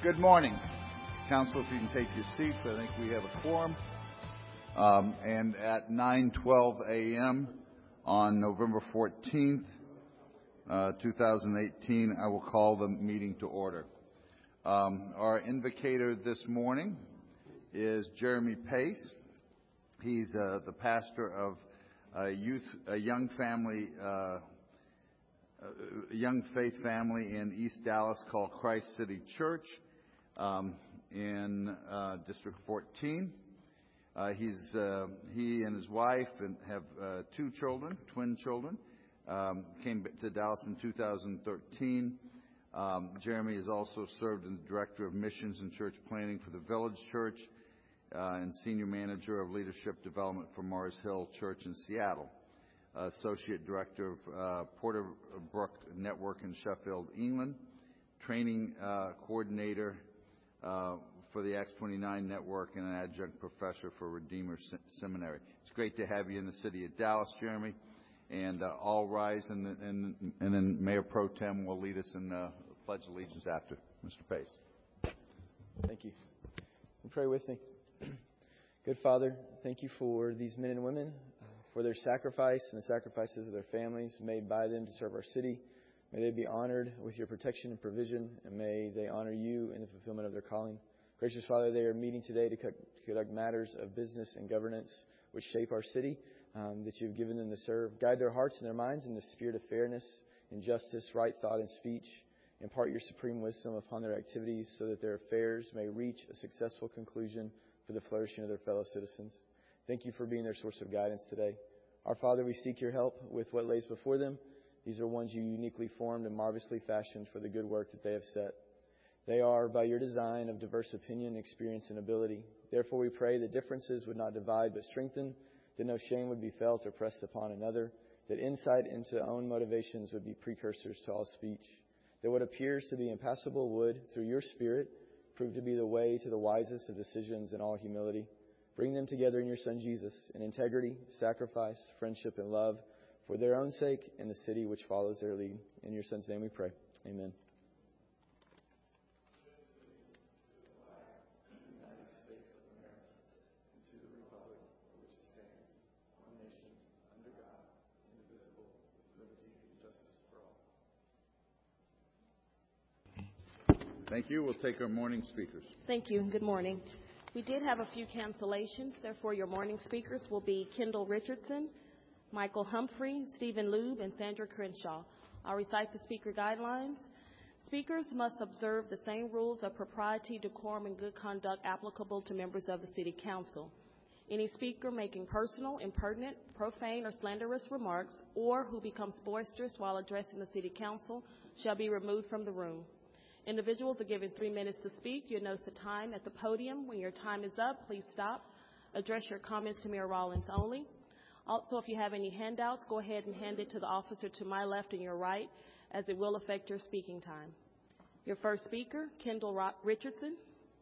Good morning. Council, if you can take your seats, I think we have a quorum. And at 9:12 a.m. on November 14th, 2018, I will call the meeting to order. Our invocator this morning is Jeremy Pace. He's the pastor of a young faith family in East Dallas called Christ City Church in District 14. He and his wife have two children, twin children. Came to Dallas in 2013. Jeremy has also served as Director of Missions and Church Planning for the Village Church and Senior Manager of Leadership Development for Mars Hill Church in Seattle. Associate Director of Porter Brook Network in Sheffield, England. Training Coordinator for the Acts 29 Network and an Adjunct Professor for Redeemer Seminary. It's great to have you in the city of Dallas, Jeremy. And all rise, and then Mayor Pro Tem will lead us in Pledge Allegiance after. Mr. Pace. Thank you. And pray with me. Good Father, thank you for these men and women, for their sacrifice and the sacrifices of their families made by them to serve our city. May they be honored with your protection and provision, and may they honor you in the fulfillment of their calling. Gracious Father, they are meeting today to conduct matters of business and governance which shape our city that you've given them to serve. Guide their hearts and their minds in the spirit of fairness, injustice, right thought, and speech. Impart your supreme wisdom upon their activities so that their affairs may reach a successful conclusion for the flourishing of their fellow citizens. Thank you for being their source of guidance today. Our Father, we seek your help with what lays before them. These are ones you uniquely formed and marvelously fashioned for the good work that they have set. They are, by your design, of diverse opinion, experience, and ability. Therefore, we pray that differences would not divide but strengthen, that no shame would be felt or pressed upon another, that insight into own motivations would be precursors to all speech, that what appears to be impassable would, through your Spirit, prove to be the way to the wisest of decisions in all humility. Bring them together in your Son Jesus, in integrity, sacrifice, friendship, and love, for their own sake and the city which follows their lead. In your Son's name we pray. Amen. Thank you. We'll take our morning speakers. Thank you. Good morning. We did have a few cancellations. Therefore, your morning speakers will be Kendall Richardson, Michael Humphrey, Stephen Lube, and Sandra Crenshaw. I'll recite the speaker guidelines. Speakers must observe the same rules of propriety, decorum, and good conduct applicable to members of the City Council. Any speaker making personal, impertinent, profane, or slanderous remarks, or who becomes boisterous while addressing the City Council, shall be removed from the room. Individuals are given 3 minutes to speak. You'll notice the time at the podium. When your time is up, please stop. Address your comments to Mayor Rollins only. Also, if you have any handouts, go ahead and hand it to the officer to my left and your right, as it will affect your speaking time. Your first speaker, Kendall Richardson.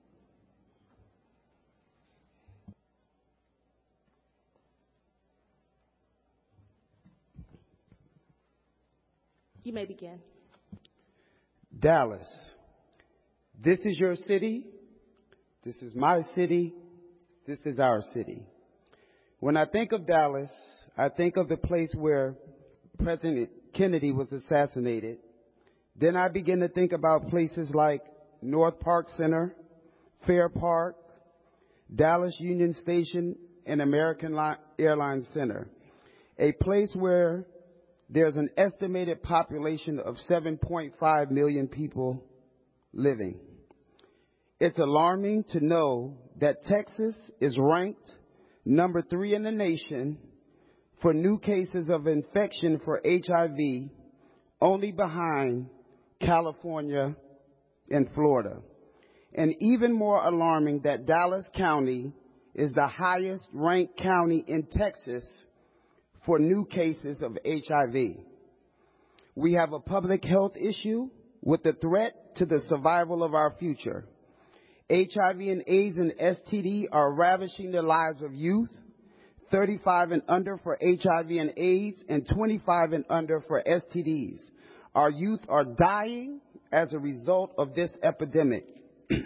You may begin. Dallas. This is your city. This is my city. This is our city. When I think of Dallas, I think of the place where President Kennedy was assassinated. Then I begin to think about places like North Park Center, Fair Park, Dallas Union Station, and American Airlines Center. A place where there's an estimated population of 7.5 million people living. It's alarming to know that Texas is ranked number 3 in the nation for new cases of infection for HIV, only behind California and Florida. And even more alarming that Dallas County is the highest ranked county in Texas for new cases of HIV. We have a public health issue with the threat to the survival of our future. HIV and AIDS and STD are ravishing the lives of youth, 35 and under for HIV and AIDS, and 25 and under for STDs. Our youth are dying as a result of this epidemic.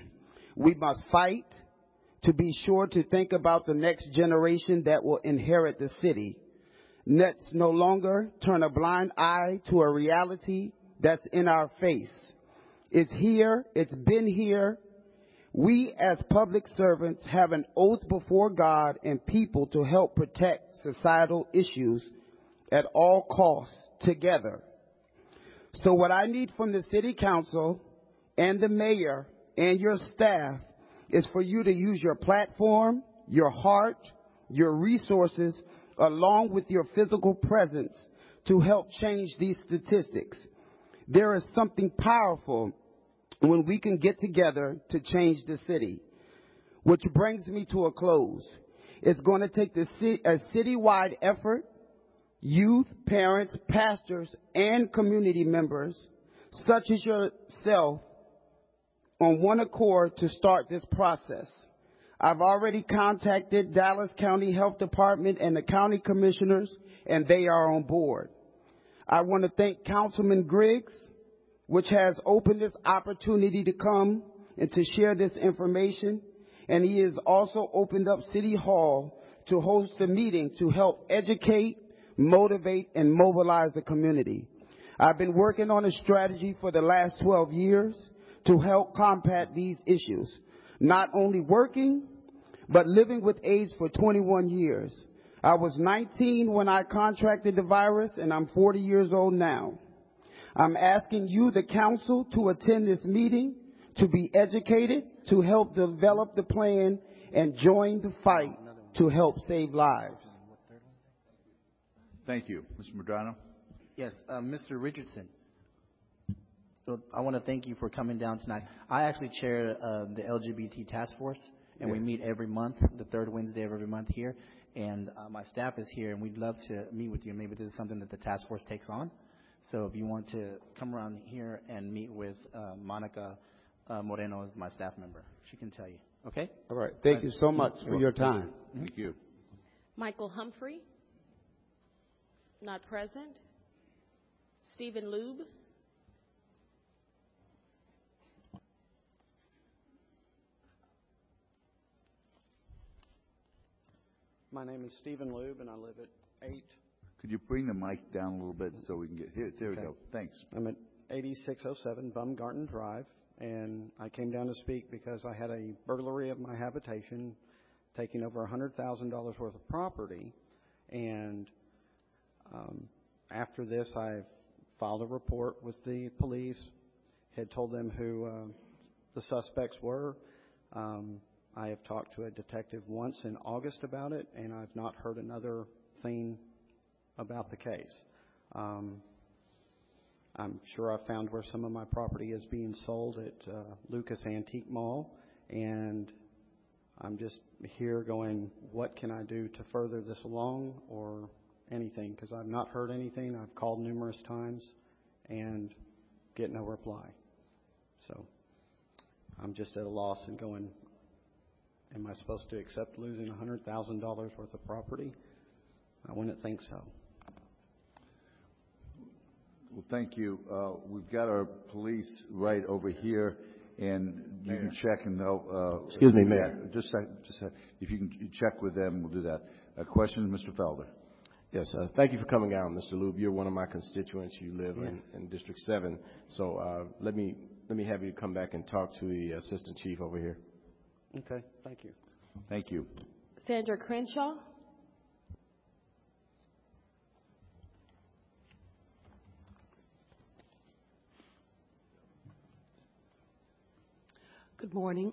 We must fight to be sure to think about the next generation that will inherit the city. Let's no longer turn a blind eye to a reality that's in our face. It's here. It's been here. We as public servants have an oath before God and people to help protect societal issues at all costs together. So what I need from the city council and the mayor and your staff is for you to use your platform, your heart, your resources, along with your physical presence to help change these statistics. There is something powerful when we can get together to change the city. Which brings me to a close. It's going to take a citywide effort. Youth, parents, pastors, and community members, such as yourself, on one accord to start this process. I've already contacted Dallas County Health Department and the county commissioners, and they are on board. I want to thank Councilman Griggs, which has opened this opportunity to come and to share this information, and he has also opened up City Hall to host a meeting to help educate, motivate, and mobilize the community. I've been working on a strategy for the last 12 years to help combat these issues. Not only working, but living with AIDS for 21 years. I was 19 when I contracted the virus, and I'm 40 years old now. I'm asking you, the council, to attend this meeting, to be educated, to help develop the plan, and join the fight to help save lives. Thank you. Mr. Medrano? Yes, Mr. Richardson. So I want to thank you for coming down tonight. I actually chair the LGBT task force, and we meet every month, the third Wednesday of every month here. And my staff is here, and we'd love to meet with you. Maybe this is something that the task force takes on. So if you want to come around here and meet with Monica Moreno, is my staff member. She can tell you. Okay? All right. Thank you so much for your time. Thank you. Michael Humphrey, not present. Stephen Lube. My name is Stephen Lube, and I live at 8. Could you bring the mic down a little bit so we can get here? There we go. Thanks. I'm at 8607 Bumgarten Drive, and I came down to speak because I had a burglary of my habitation, taking over $100,000 worth of property, and after this I filed a report with the police, had told them who the suspects were. I have talked to a detective once in August about it, and I've not heard another thing about the case. I'm sure I found where some of my property is being sold at Lucas Antique Mall, and I'm just here going, what can I do to further this along or anything? Because I've not heard anything. I've called numerous times and get no reply. So I'm just at a loss and going, am I supposed to accept losing $100,000 worth of property? I wouldn't think so. Well, thank you. We've got our police right over here, and you can check and they'll... Excuse me, Mayor. Just a sec. If you can check with them, we'll do that. A question, Mr. Felder. Yes, thank you for coming down, Mr. Lube. You're one of my constituents. You live in District 7. So let me have you come back and talk to the Assistant Chief over here. Okay, thank you. Thank you. Sandra Crenshaw. Good morning.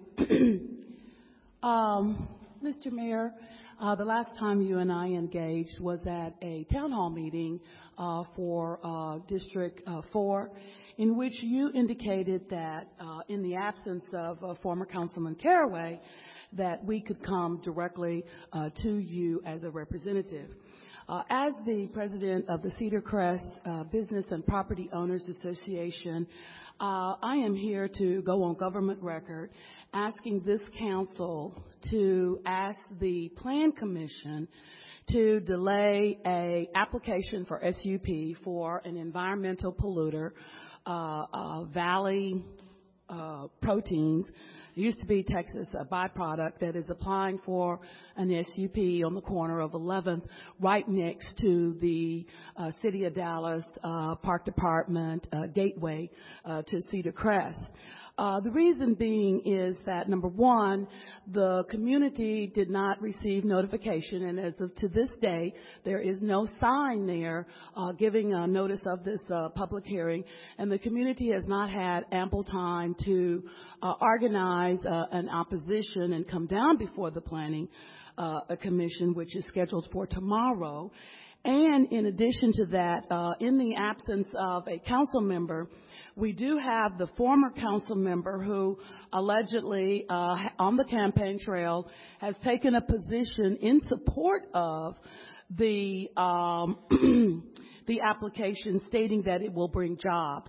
Mr. Mayor, the last time you and I engaged was at a town hall meeting for District 4, in which you indicated that in the absence of former Councilman Caraway, that we could come directly to you as a representative. As the president of the Cedar Crest Business and Property Owners Association, I am here to go on government record asking this council to ask the Plan Commission to delay a application for SUP for an environmental polluter, Valley Proteins, It used to be Texas Byproduct that is applying for an SUP on the corner of 11th, right next to the City of Dallas Park Department gateway to Cedar Crest. The reason being is that, number one, the community did not receive notification, and as of to this day, there is no sign there giving a notice of this public hearing, and the community has not had ample time to organize an opposition and come down before the Planning Commission, which is scheduled for tomorrow. And in addition to that, in the absence of a council member, we do have the former council member who allegedly on the campaign trail has taken a position in support of the the application, stating that it will bring jobs.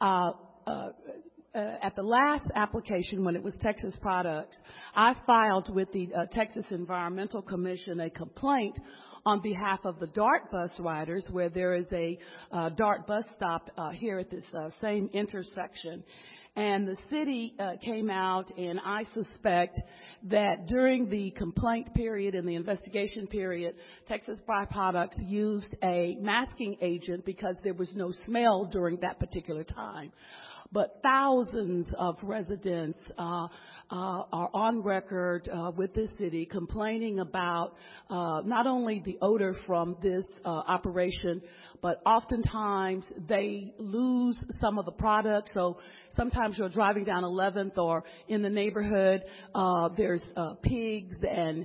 At the last application, when it was Texas Products, I filed with the Texas Environmental Commission a complaint on behalf of the DART bus riders, where there is a DART bus stop here at this same intersection. And the city came out, and I suspect that during the complaint period and the investigation period, Texas Byproducts used a masking agent because there was no smell during that particular time. But thousands of residents are on record with this city complaining about not only the odor from this operation, but oftentimes they lose some of the product. So sometimes you're driving down 11th or in the neighborhood, there's pigs and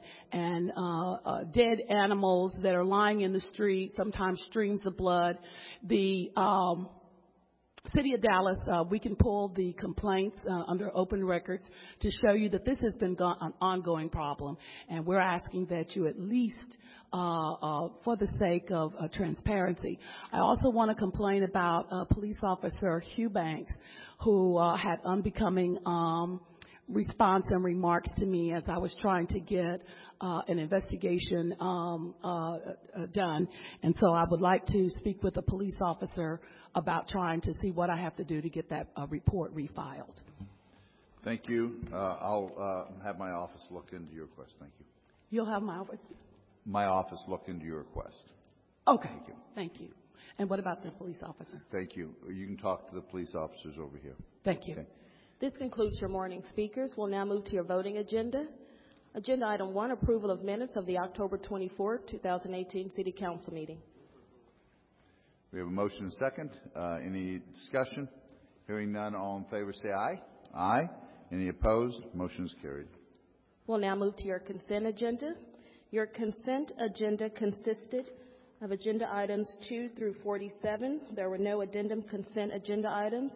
dead animals that are lying in the street, sometimes streams of blood. The City of Dallas, we can pull the complaints under open records to show you that this has been an ongoing problem, and we're asking that you at least, for the sake of transparency. I also want to complain about Police Officer Hugh Banks, who had unbecoming response and remarks to me as I was trying to get an investigation done. And so I would like to speak with a police officer about trying to see what I have to do to get that report refiled. Thank you. I'll have my office look into your request. Thank you. You'll have my office? My office look into your request. Okay. Thank you. Thank you. And what about the police officer? Thank you. You can talk to the police officers over here. Thank you. Okay. This concludes your morning speakers. We'll now move to your voting agenda. Agenda item 1, approval of minutes of the October 24, 2018 City Council meeting. We have a motion and a second. Any discussion? Hearing none, all in favor say aye. Aye. Any opposed? Motion is carried. We'll now move to your consent agenda. Your consent agenda consisted of agenda items 2 through 47. There were no addendum consent agenda items.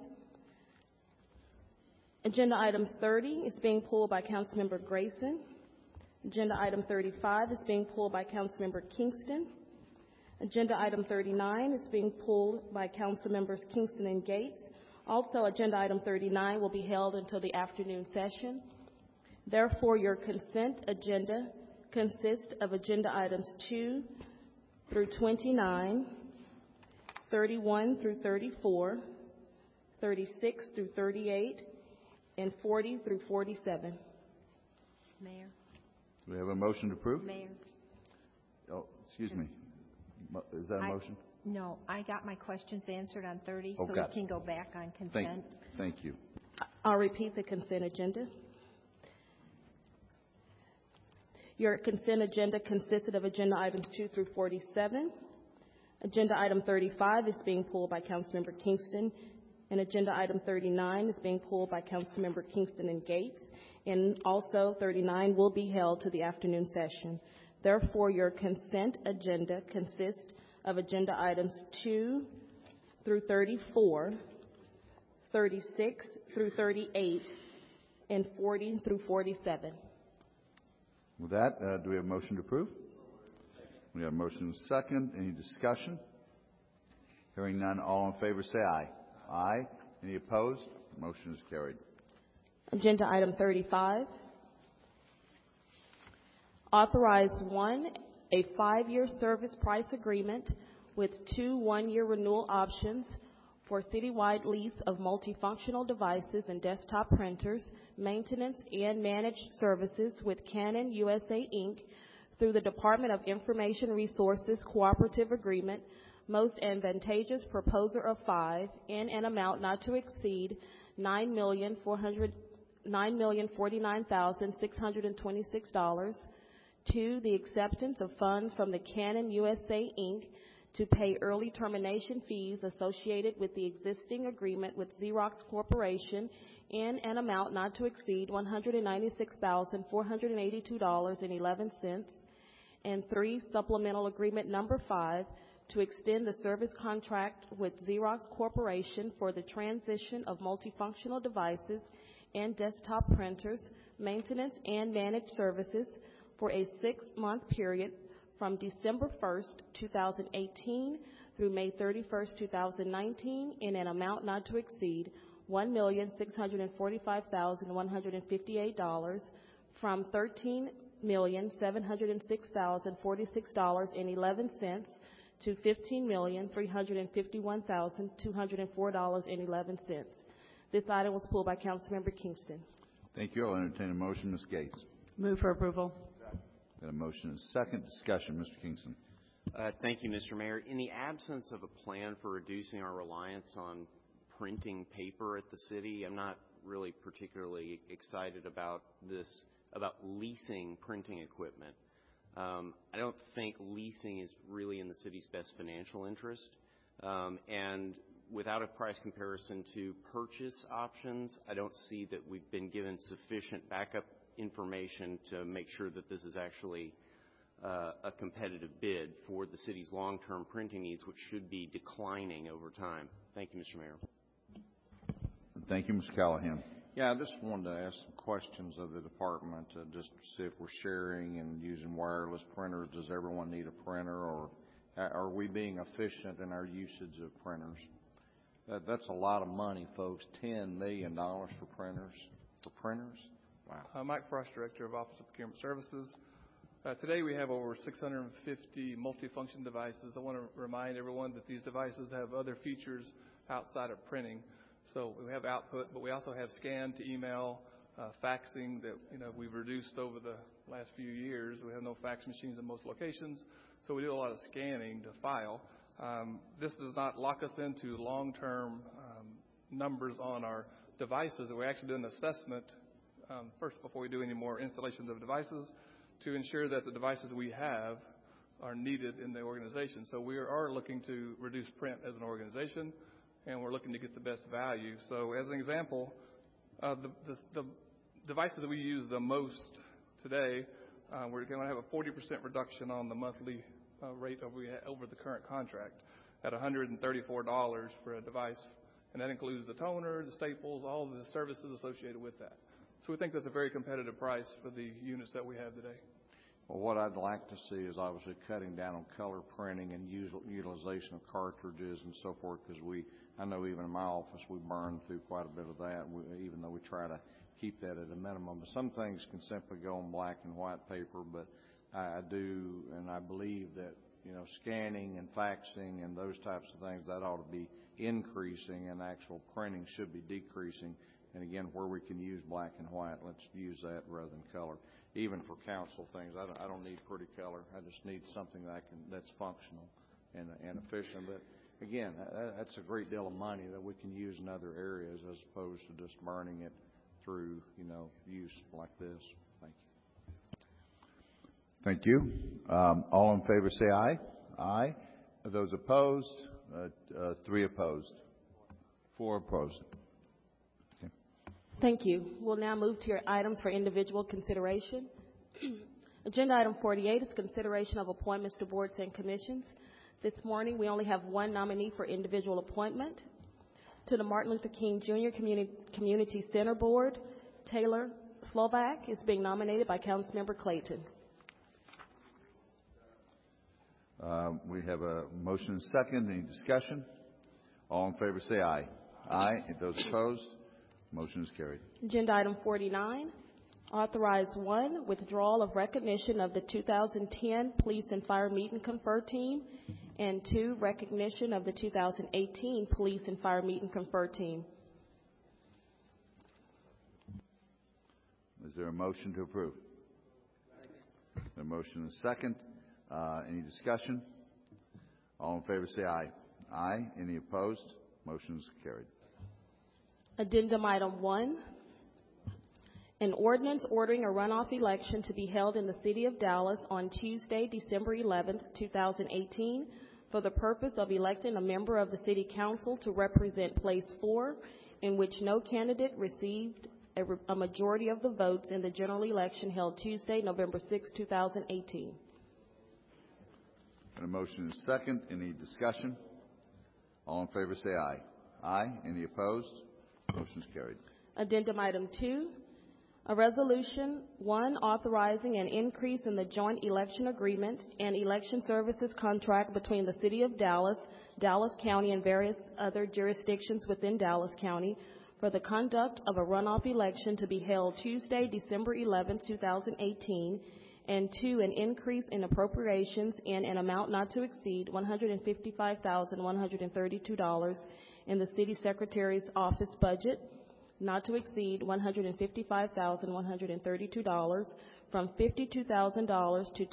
Agenda item 30 is being pulled by Councilmember Grayson. Agenda item 35 is being pulled by Councilmember Kingston. Agenda item 39 is being pulled by Councilmembers Kingston and Gates. Also, agenda item 39 will be held until the afternoon session. Therefore, your consent agenda consists of agenda items 2 through 29, 31 through 34, 36 through 38, and 40 through 47. Mayor. Do we have a motion to approve? Mayor. Oh, excuse me. Is that a motion? No, I got my questions answered on 30, Oh, so got we can go back on consent. Thank you. I'll repeat the consent agenda. Your consent agenda consisted of agenda items 2 through 47. Agenda item 35 is being pulled by Councilmember Kingston, and agenda item 39 is being pulled by Councilmember Kingston and Gates, and also 39 will be held to the afternoon session. Therefore, your consent agenda consists of agenda items 2 through 34, 36 through 38, and 40 through 47. With that, do we have a motion to approve? We have a motion and a second. Any discussion? Hearing none, all in favor say aye. Aye. Any opposed? Motion is carried. Agenda item 35. Authorize 1, a 5-year service price agreement with 2 one-year renewal options for citywide lease of multifunctional devices and desktop printers maintenance, and managed services with Canon USA, Inc. through the Department of Information Resources Cooperative Agreement, most advantageous proposer of 5, in an amount not to exceed $9,049,626. 2, the acceptance of funds from the Canon USA, Inc. to pay early termination fees associated with the existing agreement with Xerox Corporation in an amount not to exceed $196,482.11. And 3, supplemental agreement number 5, to extend the service contract with Xerox Corporation for the transition of multifunctional devices and desktop printers, maintenance, and managed services for a 6-month period from December 1st, 2018 through May 31st, 2019 in an amount not to exceed $1,645,158 from $13,706,046.11 to $15,351,204.11. This item was pulled by Councilmember Kingston. Thank you. I'll entertain a motion. Ms. Gates. Move for approval. Got a motion and a second. Discussion. Mr. Kingston. Thank you, Mr. Mayor. In the absence of a plan for reducing our reliance on printing paper at the city, I'm not really particularly excited about leasing printing equipment. I don't think leasing is really in the city's best financial interest. And without a price comparison to purchase options, I don't see that we've been given sufficient backup information to make sure that this is actually a competitive bid for the city's long-term printing needs, which should be declining over time. Thank you, Mr. Mayor. Thank you, Mr. Callahan. Yeah, I just wanted to ask some questions of the department, just to see if we're sharing and using wireless printers. Does everyone need a printer, or are we being efficient in our usage of printers? That's a lot of money, folks. $10 million for printers. Wow. Mike Frost, Director of Office of Procurement Services. Today we have over 650 multifunction devices. I want to remind everyone that these devices have other features outside of printing. So we have output, but we also have scan to email, faxing that we've reduced over the last few years. We have no fax machines in most locations, so we do a lot of scanning to file. This does not lock us into long-term numbers on our devices. We actually do an assessment first before we do any more installations of devices to ensure that the devices we have are needed in the organization. So we are looking to reduce print as an organization, and we're looking to get the best value. So as an example, the devices that we use the most today, we're going to have a 40% reduction on the monthly rate over the current contract at $134 for a device, and that includes the toner, the staples, all of the services associated with that. So we think that's a very competitive price for the units that we have today. Well, what I'd like to see is obviously cutting down on color printing and utilization of cartridges and so forth, because I know even in my office we burn through quite a bit of that, even though we try to keep that at a minimum. But some things can simply go on black and white paper, but I do, and I believe that, scanning and faxing and those types of things, that ought to be increasing, and actual printing should be decreasing. And again, where we can use black and white, let's use that rather than color. Even for council things, I don't need pretty color. I just need something that's functional and efficient. But again, that's a great deal of money that we can use in other areas as opposed to just burning it through, use like this. Thank you. Thank you. All in favor say aye. Aye. Those opposed? 3 opposed. 4 opposed. Okay. Thank you. We'll now move to your items for individual consideration. Agenda item 48 is consideration of appointments to boards and commissions. This morning, we only have one nominee for individual appointment. To the Martin Luther King Jr. Community Center Board, Taylor Slovak is being nominated by Councilmember Clayton. We have a motion and second. Any discussion? All in favor say aye. Aye. Those opposed? Motion is carried. Agenda item 49, authorize 1, withdrawal of recognition of the 2010 Police and Fire Meet and Confer Team, and 2, recognition of the 2018 Police and Fire Meet and Confer Team. there a motion to approve? A motion and a second. Any discussion? All in favor say aye. Aye. Any opposed? Motion is carried. Addendum item 1, an ordinance ordering a runoff election to be held in the city of Dallas on Tuesday, December 11th, 2018, for the purpose of electing a member of the city council to represent place 4, in which no candidate received a majority of the votes in the general election held Tuesday, November 6, 2018. And a motion and a second. Any discussion? All in favor say aye. Aye. Any opposed? Motion is carried. Addendum item 2, a resolution, 1, authorizing an increase in the joint election agreement and election services contract between the City of Dallas, Dallas County, and various other jurisdictions within Dallas County for the conduct of a runoff election to be held Tuesday, December 11, 2018, and 2, an increase in appropriations in an amount not to exceed $155,132 in the City Secretary's office budget, not to exceed $155,132, from $52,000 to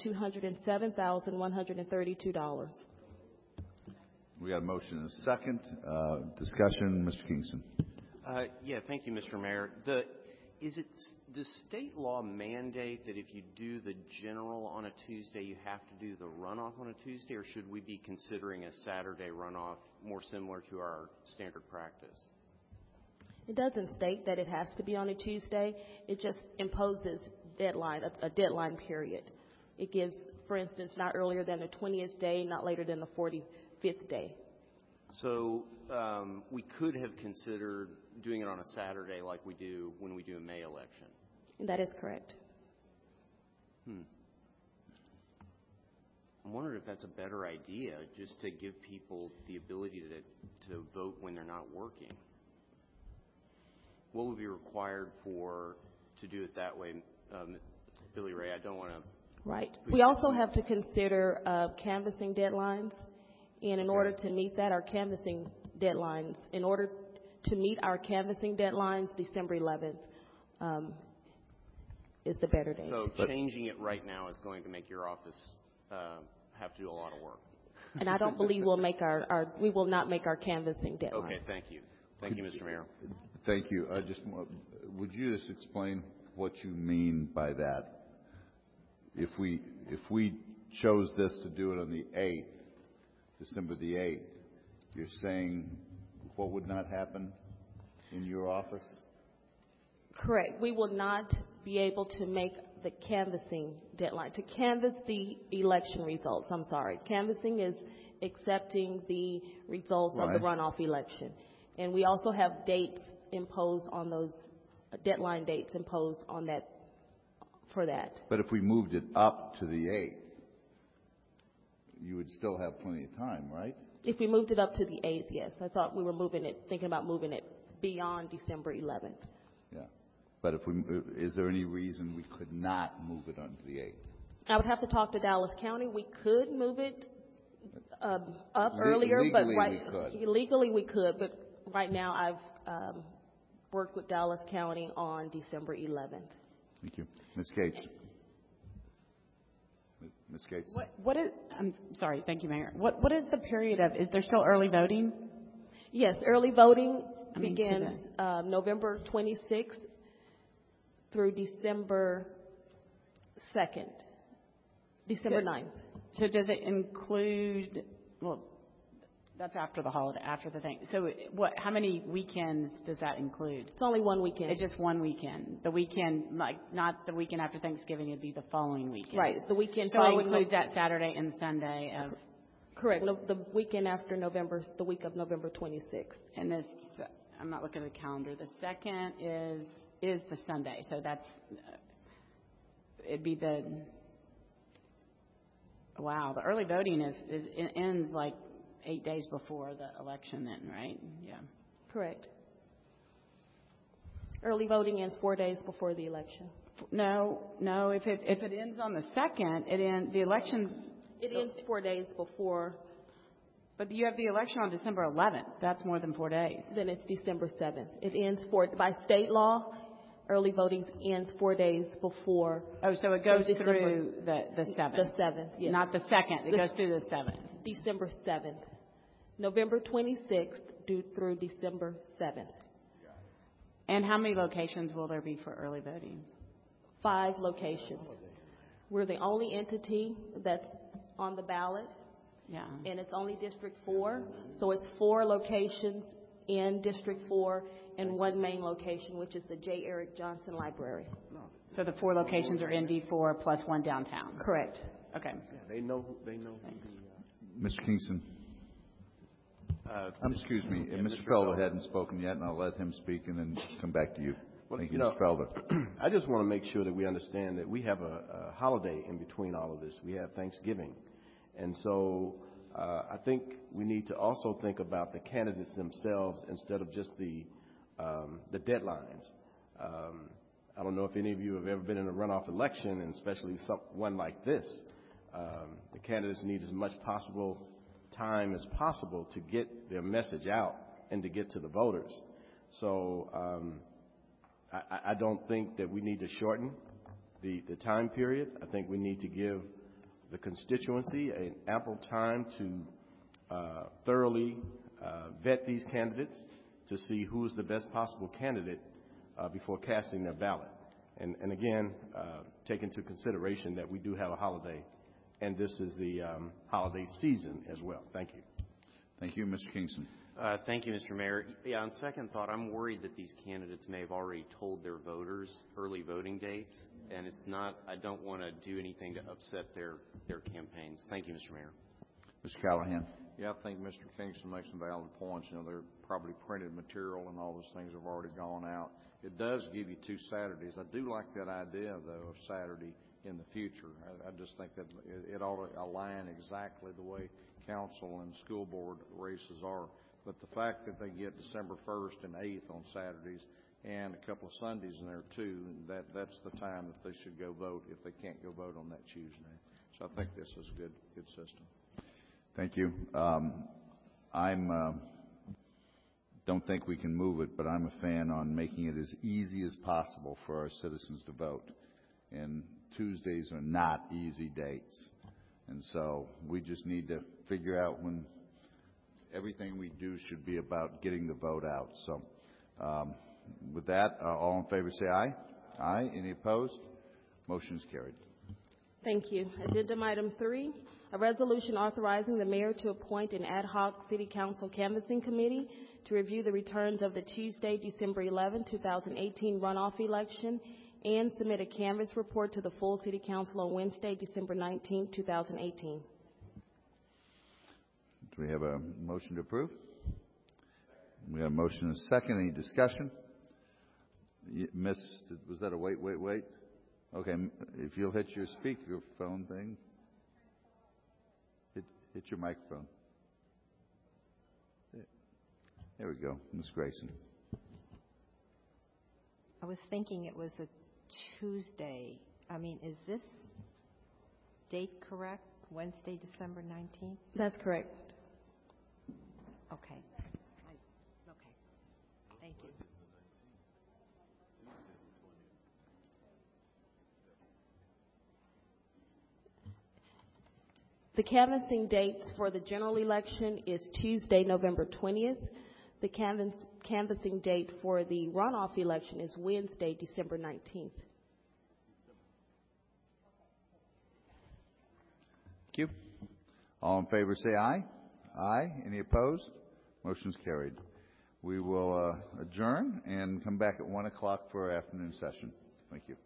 $207,132. We got a motion and a second. Discussion, Mr. Kingston. Yeah, thank you, Mr. Mayor. Does state law mandate that if you do the general on a Tuesday, you have to do the runoff on a Tuesday, or should we be considering a Saturday runoff more similar to our standard practice? It doesn't state that it has to be on a Tuesday. It just imposes a deadline period. It gives, for instance, not earlier than the 20th day, not later than the 45th day. So we could have considered doing it on a Saturday like we do when we do a May election. That is correct. I'm wondering if that's a better idea, just to give people the ability to vote when they're not working. What would be required to do it that way? Billy Ray, I don't want to... Right. We also have to consider canvassing deadlines. And in order to meet that, our canvassing deadlines, December 11th is the better date. So changing it right now is going to make your office have to do a lot of work. And I don't believe we will not make our canvassing deadline. Okay, thank you. Thank you, Mr. Mayor. Thank you. Would you just explain what you mean by that? If we chose this to do it on the 8th, December the 8th, you're saying what would not happen in your office? Correct. We will not be able to make the canvassing deadline. To canvass the election results, Canvassing is accepting the results of the runoff election. And we also have dates imposed on those, deadline dates imposed on that, for that. But if we moved it up to the 8th, you would still have plenty of time, right? If we moved it up to the 8th, yes. I thought we were thinking about moving it beyond December 11th. Yeah. But is there any reason we could not move it onto the 8th? I would have to talk to Dallas County. We could move it up earlier, but legally we could. But right now I've worked with Dallas County on December 11th. Thank you. Ms. Gates. Ms. Gates. I'm sorry. Thank you, Mayor. What is the period of? Is there still early voting? Yes, early voting begins November 26th through December 2nd, December 9th. So does it include? Well, that's after the holiday, after the thing. So how many weekends does that include? It's only one weekend. It's just one weekend. The weekend, not the weekend after Thanksgiving, it'd be the following weekend. Right. The weekend following. So it includes that Saturday and Sunday of. Correct. The weekend after the week of November 26th. And this, I'm not looking at the calendar. The second is the Sunday. So that's, it'd be the, wow, the early voting ends like 8 days before the election then, right? Yeah. Correct. Early voting ends 4 days before the election. No. If it ends on the 2nd, the election. It ends 4 days before. But you have the election on December 11th. That's more than 4 days. Then it's December 7th. It ends by state law. Early voting ends 4 days before. Oh, so it goes December. through the 7th? The 7th, yes. Not the 2nd, it goes through the 7th. December 7th. November 26th through December 7th. And how many locations will there be for early voting? 5 locations. We're the only entity that's on the ballot. Yeah. And it's only District 4. So it's 4 locations in District 4 and 1 main location, which is the J. Eric Johnson Library. So the 4 locations are in D4 plus 1 downtown? Correct. Okay. Yeah, they know. Mr. Kingston. Excuse me, Mr. Felder hadn't spoken yet, and I'll let him speak and then come back to you. Well, Thank you, Mr. Felder. I just want to make sure that we understand that we have a holiday in between all of this. We have Thanksgiving. And so I think we need to also think about the candidates themselves instead of just the deadlines. I don't know if any of you have ever been in a runoff election, and especially one like this. The candidates need as much possible time as possible to get their message out and to get to the voters. So I don't think that we need to shorten the time period. I think we need to give the constituency an ample time to thoroughly vet these candidates to see who is the best possible candidate before casting their ballot. And again, take into consideration that we do have a holiday, and this is the holiday season as well. Thank you. Thank you, Mr. Kingston. Thank you, Mr. Mayor. Yeah, on second thought, I'm worried that these candidates may have already told their voters early voting dates, and it's not, I don't want to do anything to upset their campaigns. Thank you, Mr. Mayor. Mr. Callahan. Yeah, I think Mr. Kingston makes some valid points. You know, they're probably printed material and all those things have already gone out. It does give you 2 Saturdays. I do like that idea, though, of Saturday in the future. I just think that it ought to align exactly the way council and school board races are. But the fact that they get December 1st and 8th on Saturdays and a couple of Sundays in there too, that's the time that they should go vote if they can't go vote on that Tuesday. So I think this is a good system. Thank you. Don't think we can move it, but I'm a fan on making it as easy as possible for our citizens to vote. And Tuesdays are not easy dates. And so we just need to figure out when everything we do should be about getting the vote out. So with that, all in favor say aye. Aye. Any opposed? Motion is carried. Thank you. Addendum item 3, a resolution authorizing the mayor to appoint an ad hoc city council canvassing committee to review the returns of the Tuesday, December 11, 2018 runoff election and submit a canvass report to the full city council on Wednesday, December 19, 2018. Do we have a motion to approve? We have a motion and a second. Any discussion? Miss, was that a wait? Okay, if you'll hit your speakerphone thing. Hit your microphone. There we go. Ms. Grayson. I was thinking it was a Tuesday. I mean, is this date correct? Wednesday, December 19th? That's correct. Okay. Thank you. The canvassing dates for the general election is Tuesday, November 20th. The canvassing date for the runoff election is Wednesday, December 19th. Thank you. All in favor say aye. Aye. Any opposed? Motion's carried. We will adjourn and come back at 1 o'clock for our afternoon session. Thank you.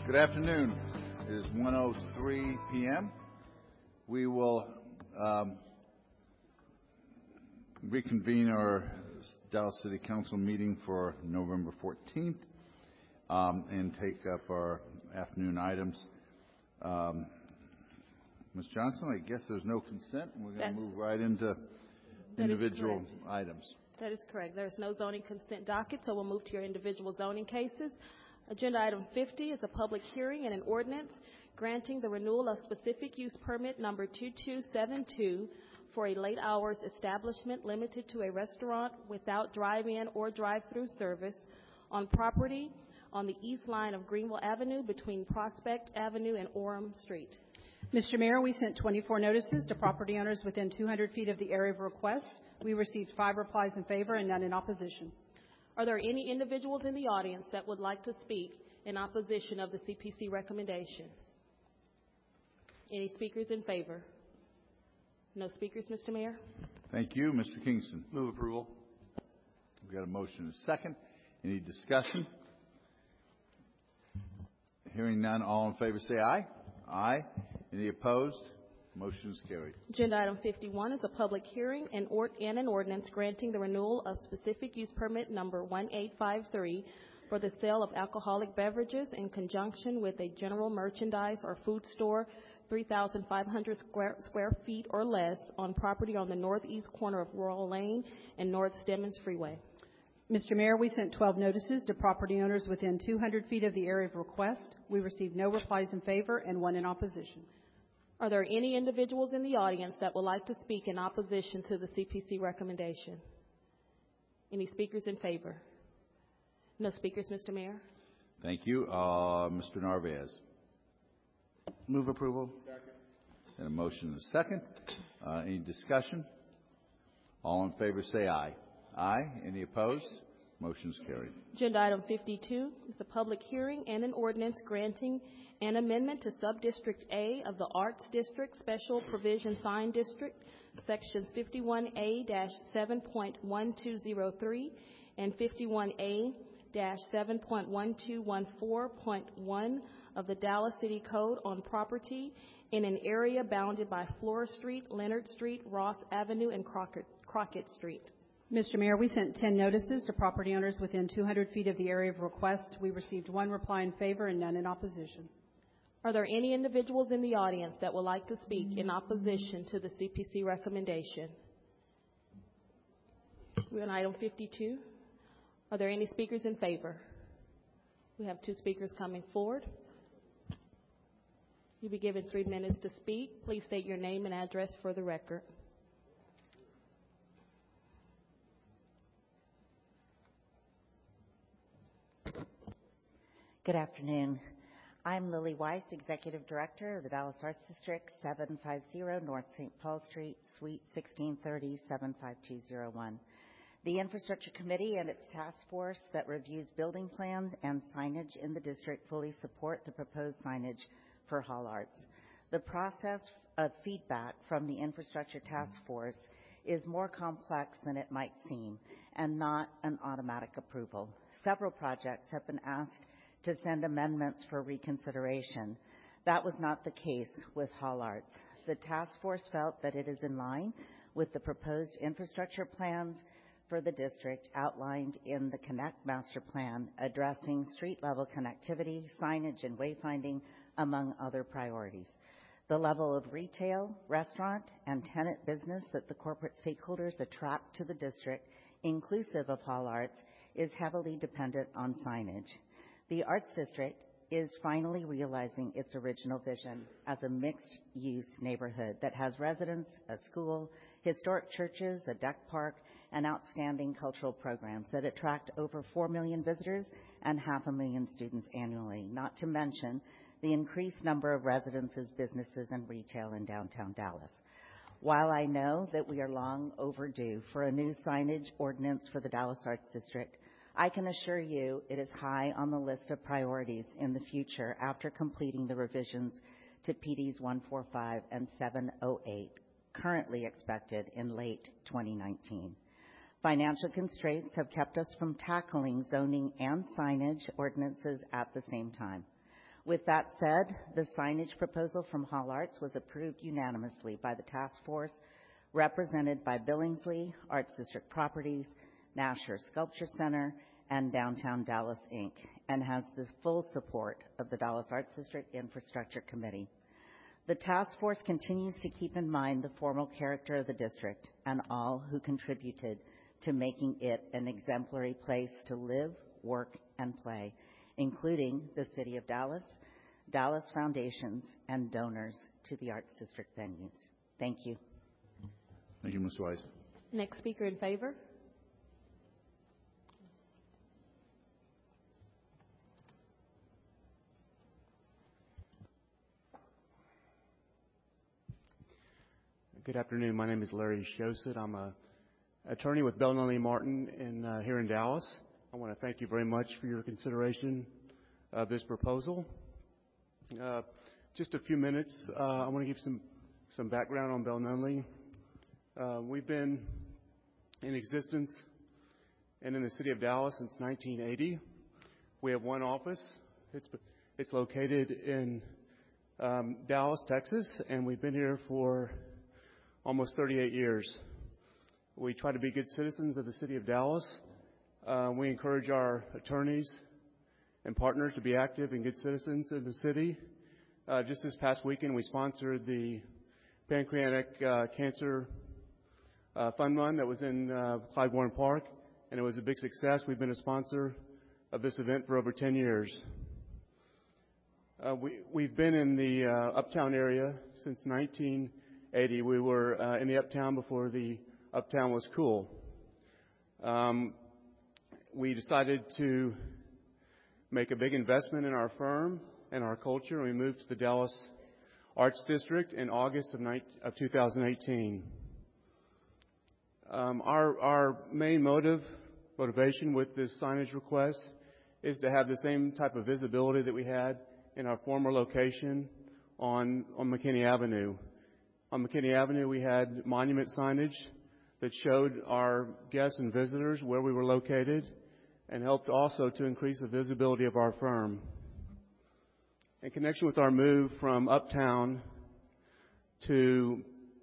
Good afternoon. It is 1:03 p.m. We will reconvene our Dallas City Council meeting for November 14th and take up our afternoon items. Ms. Johnson, I guess there's no consent. We're going to move right into individual items. That is correct. There's no zoning consent docket, so we'll move to your individual zoning cases. Agenda item 50 is a public hearing and an ordinance granting the renewal of specific use permit number 2272 for a late hours establishment limited to a restaurant without drive-in or drive-through service on property on the east line of Greenville Avenue between Prospect Avenue and Orem Street. Mr. Mayor, we sent 24 notices to property owners within 200 feet of the area of request. We received 5 replies in favor and none in opposition. Are there any individuals in the audience that would like to speak in opposition of the CPC recommendation? Any speakers in favor? No speakers, Mr. Mayor? Thank you. Mr. Kingston. Move approval. We've got a motion and a second. Any discussion? Hearing none, all in favor say aye. Aye. Any opposed? Motion is carried. Agenda item 51 is a public hearing and an ordinance granting the renewal of specific use permit number 1853 for the sale of alcoholic beverages in conjunction with a general merchandise or food store 3,500 square feet or less on property on the northeast corner of Royal Lane and North Stemmons Freeway. Mr. Mayor, we sent 12 notices to property owners within 200 feet of the area of request. We received no replies in favor and 1 in opposition. Are there any individuals in the audience that would like to speak in opposition to the CPC recommendation? Any speakers in favor? No speakers, Mr. Mayor? Thank you. Mr. Narvaez. Move approval. Second. And a motion and a second. Any discussion? All in favor say aye. Aye. Any opposed? Motion is carried. Agenda item 52 is a public hearing and an ordinance granting an amendment to Subdistrict A of the Arts District Special Provision Sign District, Sections 51A-7.1203 and 51A-7.1214.1 of the Dallas City Code on property in an area bounded by Flora Street, Leonard Street, Ross Avenue, and Crockett Street. Mr. Mayor, we sent 10 notices to property owners within 200 feet of the area of request. We received 1 reply in favor and none in opposition. Are there any individuals in the audience that would like to speak in opposition to the CPC recommendation? We're on item 52. Are there any speakers in favor? We have 2 speakers coming forward. You'll be given 3 minutes to speak. Please state your name and address for the record. Good afternoon. I'm Lily Weiss, Executive Director of the Dallas Arts District, 750 North St. Paul Street, Suite 1630, 75201. The Infrastructure Committee and its task force that reviews building plans and signage in the district fully support the proposed signage for Hall Arts. The process of feedback from the Infrastructure Task Force is more complex than it might seem and not an automatic approval. Several projects have been asked to send amendments for reconsideration. That was not the case with Hall Arts. The task force felt that it is in line with the proposed infrastructure plans for the district outlined in the Connect Master Plan, addressing street-level connectivity, signage, and wayfinding, among other priorities. The level of retail, restaurant, and tenant business that the corporate stakeholders attract to the district, inclusive of Hall Arts, is heavily dependent on signage. The Arts District is finally realizing its original vision as a mixed-use neighborhood that has residents, a school, historic churches, a deck park, and outstanding cultural programs that attract over 4 million visitors and 500,000 students annually, not to mention the increased number of residences, businesses, and retail in downtown Dallas. While I know that we are long overdue for a new signage ordinance for the Dallas Arts District, I can assure you it is high on the list of priorities in the future after completing the revisions to PDs 145 and 708, currently expected in late 2019. Financial constraints have kept us from tackling zoning and signage ordinances at the same time. With that said, the signage proposal from Hall Arts was approved unanimously by the task force represented by Billingsley, Arts District Properties, Nasher Sculpture Center, and Downtown Dallas, Inc., and has the full support of the Dallas Arts District Infrastructure Committee. The task force continues to keep in mind the formal character of the district and all who contributed to making it an exemplary place to live, work, and play, including the City of Dallas, Dallas Foundations, and donors to the Arts District venues. Thank you. Thank you, Ms. Weiss. Next speaker in favor. Good afternoon. My name is Larry Shosett. I'm an attorney with Bell Nunley Martin here in Dallas. I want to thank you very much for your consideration of this proposal. Just a few minutes. I want to give some background on Bell Nunley. We've been in existence and in the city of Dallas since 1980. We have one office. It's located in Dallas, Texas, and we've been here for almost 38 years. We try to be good citizens of the city of Dallas. We encourage our attorneys and partners to be active and good citizens of the city. Just this past weekend, we sponsored the Pancreatic Cancer Fund Run that was in Clybourne Park, and it was a big success. We've been a sponsor of this event for over 10 years. We've been in the Uptown area since 1980. We were in the Uptown before the Uptown was cool. We decided to make a big investment in our firm and our culture, and we moved to the Dallas Arts District in August of 2018. Our main motivation with this signage request is to have the same type of visibility that we had in our former location on McKinney Avenue. On McKinney Avenue, we had monument signage that showed our guests and visitors where we were located and helped also to increase the visibility of our firm. In connection with our move from Uptown to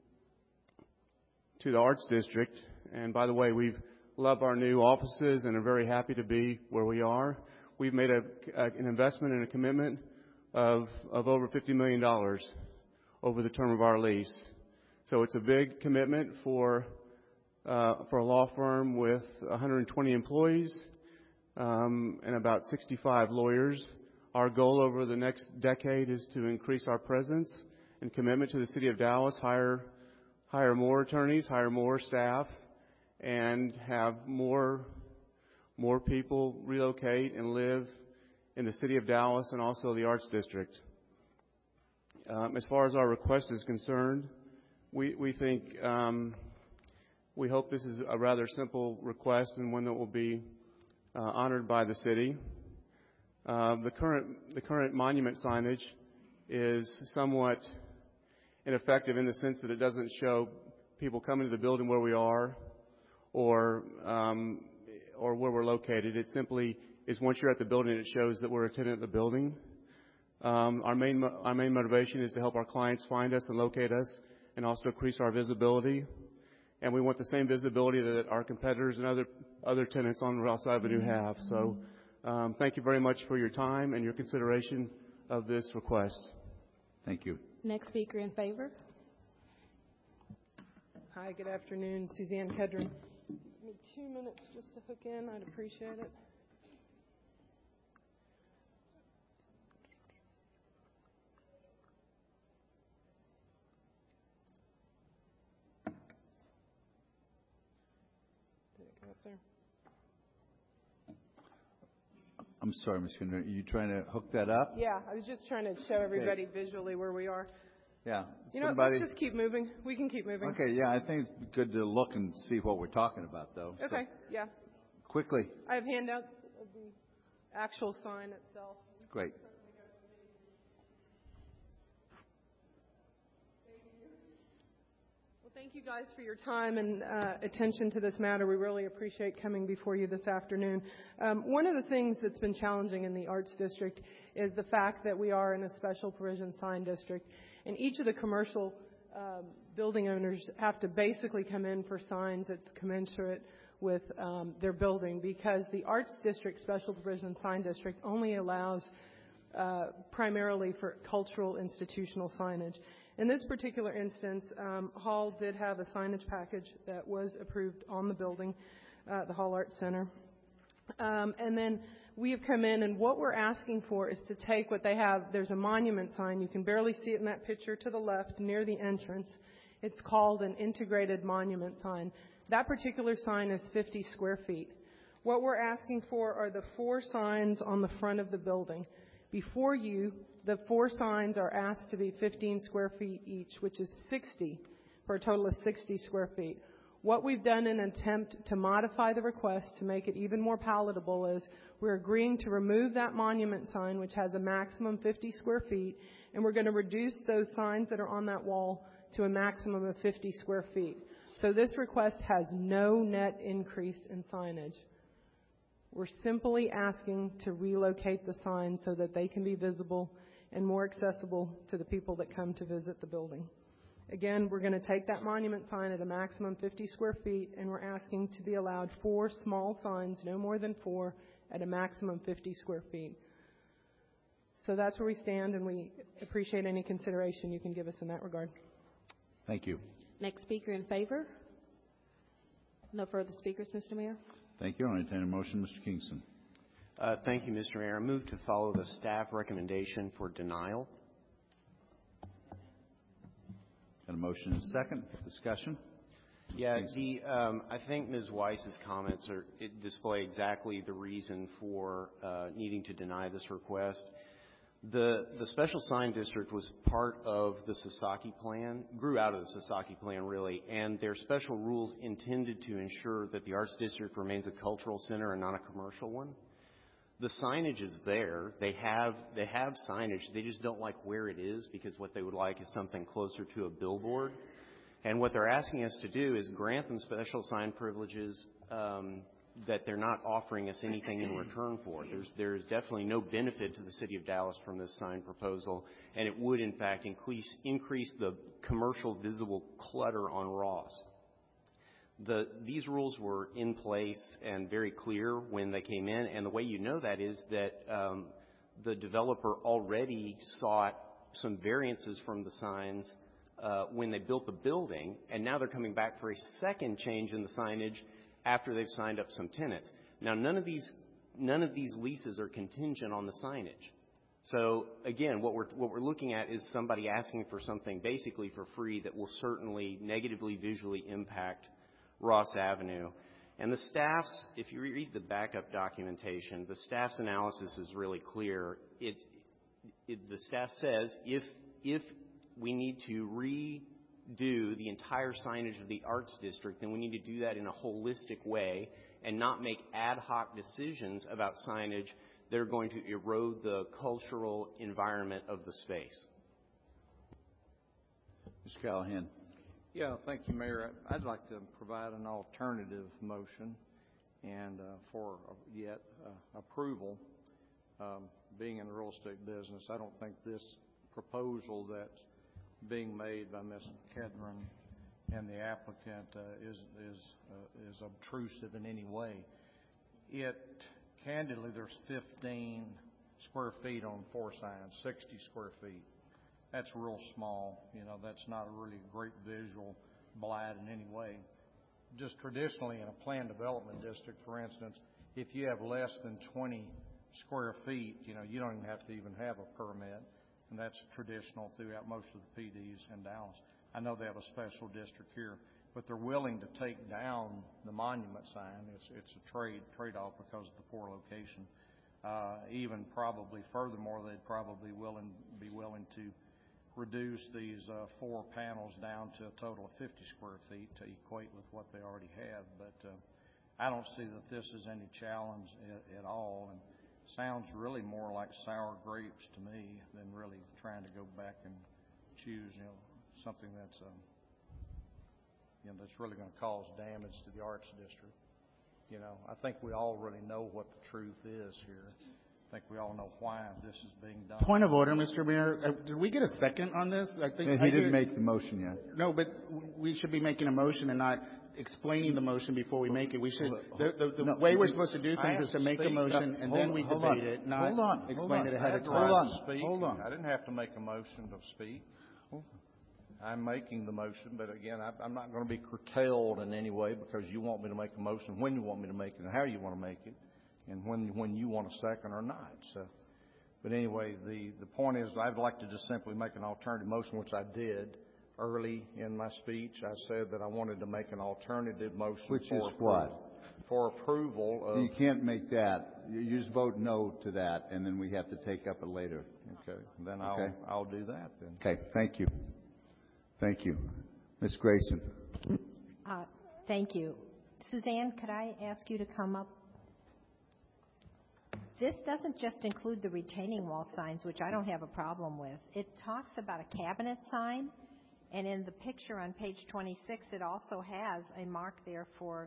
the Arts District, and by the way, we love our new offices and are very happy to be where we are. We've made an investment and a commitment of over $50 million over the term of our lease. So it's a big commitment for a law firm with 120 employees and about 65 lawyers. Our goal over the next decade is to increase our presence and commitment to the city of Dallas, hire more attorneys, hire more staff, and have more people relocate and live in the city of Dallas and also the Arts District. As far as our request is concerned, we think we hope this is a rather simple request and one that will be honored by the city. The current monument signage is somewhat ineffective in the sense that it doesn't show people coming to the building where we are or where we're located. It simply is once you're at the building, it shows that we're a tenant of the building. Our main motivation is to help our clients find us and locate us and also increase our visibility. And we want the same visibility that our competitors and other tenants on Rouse Avenue have. So thank you very much for your time and your consideration of this request. Thank you. Next speaker in favor. Hi, good afternoon. Suzanne Kedron. Give me 2 minutes just to hook in. I'd appreciate it. There. I'm sorry, Ms. Kinder. Are you trying to hook that up? Yeah, I was just trying to show everybody visually where we are. Yeah. You know, let's just keep moving. We can keep moving. Okay, yeah, I think it's good to look and see what we're talking about, though. Okay, so, yeah. Quickly. I have handouts of the actual sign itself. Great. What's Thank you guys for your time and attention to this matter. We really appreciate coming before you this afternoon. One of the things that's been challenging in the Arts District is the fact that we are in a special provision sign district, and each of the commercial building owners have to basically come in for signs that's commensurate with their building, because the Arts District Special Provision Sign District only allows primarily for cultural institutional signage. In this particular instance, Hall did have a signage package that was approved on the building, the Hall Arts Center. And then we have come in, and what we're asking for is to take what they have. There's a monument sign. You can barely see it in that picture to the left near the entrance. It's called an integrated monument sign. That particular sign is 50 square feet. What we're asking for are the 4 signs on the front of the building. Before you, the 4 signs are asked to be 15 square feet each, which is 60, for a total of 60 square feet. What we've done in an attempt to modify the request to make it even more palatable is we're agreeing to remove that monument sign, which has a maximum 50 square feet, and we're going to reduce those signs that are on that wall to a maximum of 50 square feet. So this request has no net increase in signage. We're simply asking to relocate the signs so that they can be visible and more accessible to the people that come to visit the building. Again, we're going to take that monument sign at a maximum 50 square feet, and we're asking to be allowed 4 small signs, no more than 4, at a maximum 50 square feet. So that's where we stand, and we appreciate any consideration you can give us in that regard. Thank you. Next speaker in favor? No further speakers, Mr. Mayor? Thank you. I'll entertain a motion, Mr. Kingston. Thank you, Mr. Mayor. I move to follow the staff recommendation for denial. Got a motion and a second. Discussion? Yeah, I think Ms. Weiss's comments display exactly the reason for needing to deny this request. The special sign district was part of the Sasaki plan, grew out of the Sasaki plan really, and their special rules intended to ensure that the Arts District remains a cultural center and not a commercial one. The signage is there. They have signage. They just don't like where it is, because what they would like is something closer to a billboard. And what they're asking us to do is grant them special sign privileges that they're not offering us anything in return for. There's definitely no benefit to the City of Dallas from this sign proposal, and it would, in fact, increase the commercial visible clutter on Ross. These rules were in place and very clear when they came in, and the way you know that is that the developer already sought some variances from the signs when they built the building, and now they're coming back for a second change in the signage after they've signed up some tenants. Now, none of these leases are contingent on the signage. So again, what we're looking at is somebody asking for something basically for free that will certainly negatively visually impact Ross Avenue. And the staff's, if you read the backup documentation, the staff's analysis is really clear. The staff says if we need to redo the entire signage of the Arts District, then we need to do that in a holistic way and not make ad hoc decisions about signage that are going to erode the cultural environment of the space. Mr. Callahan. Yeah, thank you, Mayor. I'd like to provide an alternative motion and for yet approval. Being in the real estate business, I don't think this proposal that's being made by Ms. Kedron and the applicant is obtrusive in any way. Candidly, there's 15 square feet on 4 signs, 60 square feet. That's real small. That's not really a great visual blight in any way. Just traditionally in a planned development district, for instance, if you have less than 20 square feet, you don't even have to have a permit. And that's traditional throughout most of the PDs in Dallas. I know they have a special district here, but they're willing to take down the monument sign. It's a trade-off because of the poor location. Even probably furthermore, they'd probably be willing to reduce these 4 panels down to a total of 50 square feet to equate with what they already have. But I don't see that this is any challenge at all. And sounds really more like sour grapes to me than really trying to go back and choose, something that's that's really going to cause damage to the Arts District. I think we all really know what the truth is here. I think we all know why this is being done. Point of order, Mr. Mayor. Did we get a second on this? I think He didn't make the motion yet. No, but we should be making a motion and not explaining the motion before we make it. We should. The way we're supposed to do things is to make a motion and then we debate it, not explain it ahead of time. Hold on. I didn't have to make a motion to speak. I'm making the motion, but again, I'm not going to be curtailed in any way because you want me to make a motion when you want me to make it and how you want to make it, and when you want a second or not. So, but anyway, the point is, I'd like to just simply make an alternative motion, which I did early in my speech. I said that I wanted to make an alternative motion, which is what? For approval of. You can't make that. You just vote no to that, and then we have to take up it later. Okay. Then I'll do that then. Okay. Thank you. Thank you. Ms. Grayson. Thank you. Suzanne, could I ask you to come up? This doesn't just include the retaining wall signs, which I don't have a problem with. It talks about a cabinet sign, and in the picture on page 26, it also has a mark there for...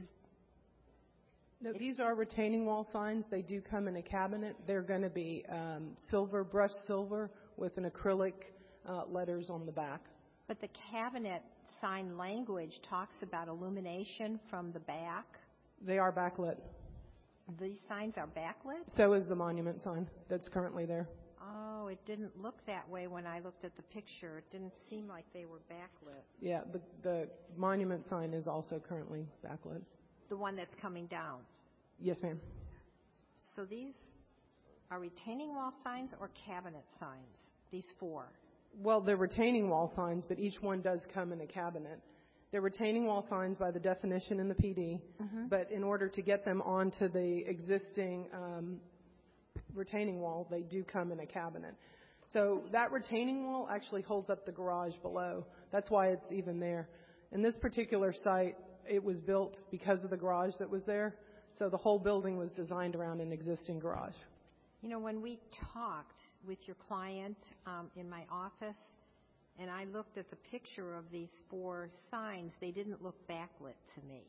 No, these are retaining wall signs. They do come in a cabinet. They're going to be brushed silver with an acrylic letters on the back. But the cabinet sign language talks about illumination from the back. They are backlit. These signs are backlit? So is the monument sign that's currently there. Oh, it didn't look that way when I looked at the picture. It didn't seem like they were backlit. Yeah, the monument sign is also currently backlit. The one that's coming down? Yes, ma'am. So these are retaining wall signs or cabinet signs, these four? Well, they're retaining wall signs, but each one does come in a cabinet. They're retaining wall signs by the definition in the PD, but in order to get them onto the existing retaining wall, they do come in a cabinet. So that retaining wall actually holds up the garage below. That's why it's even there. In this particular site, it was built because of the garage that was there, so the whole building was designed around an existing garage. You know, when we talked with your client in my office, and I looked at the picture of these four signs, they didn't look backlit to me.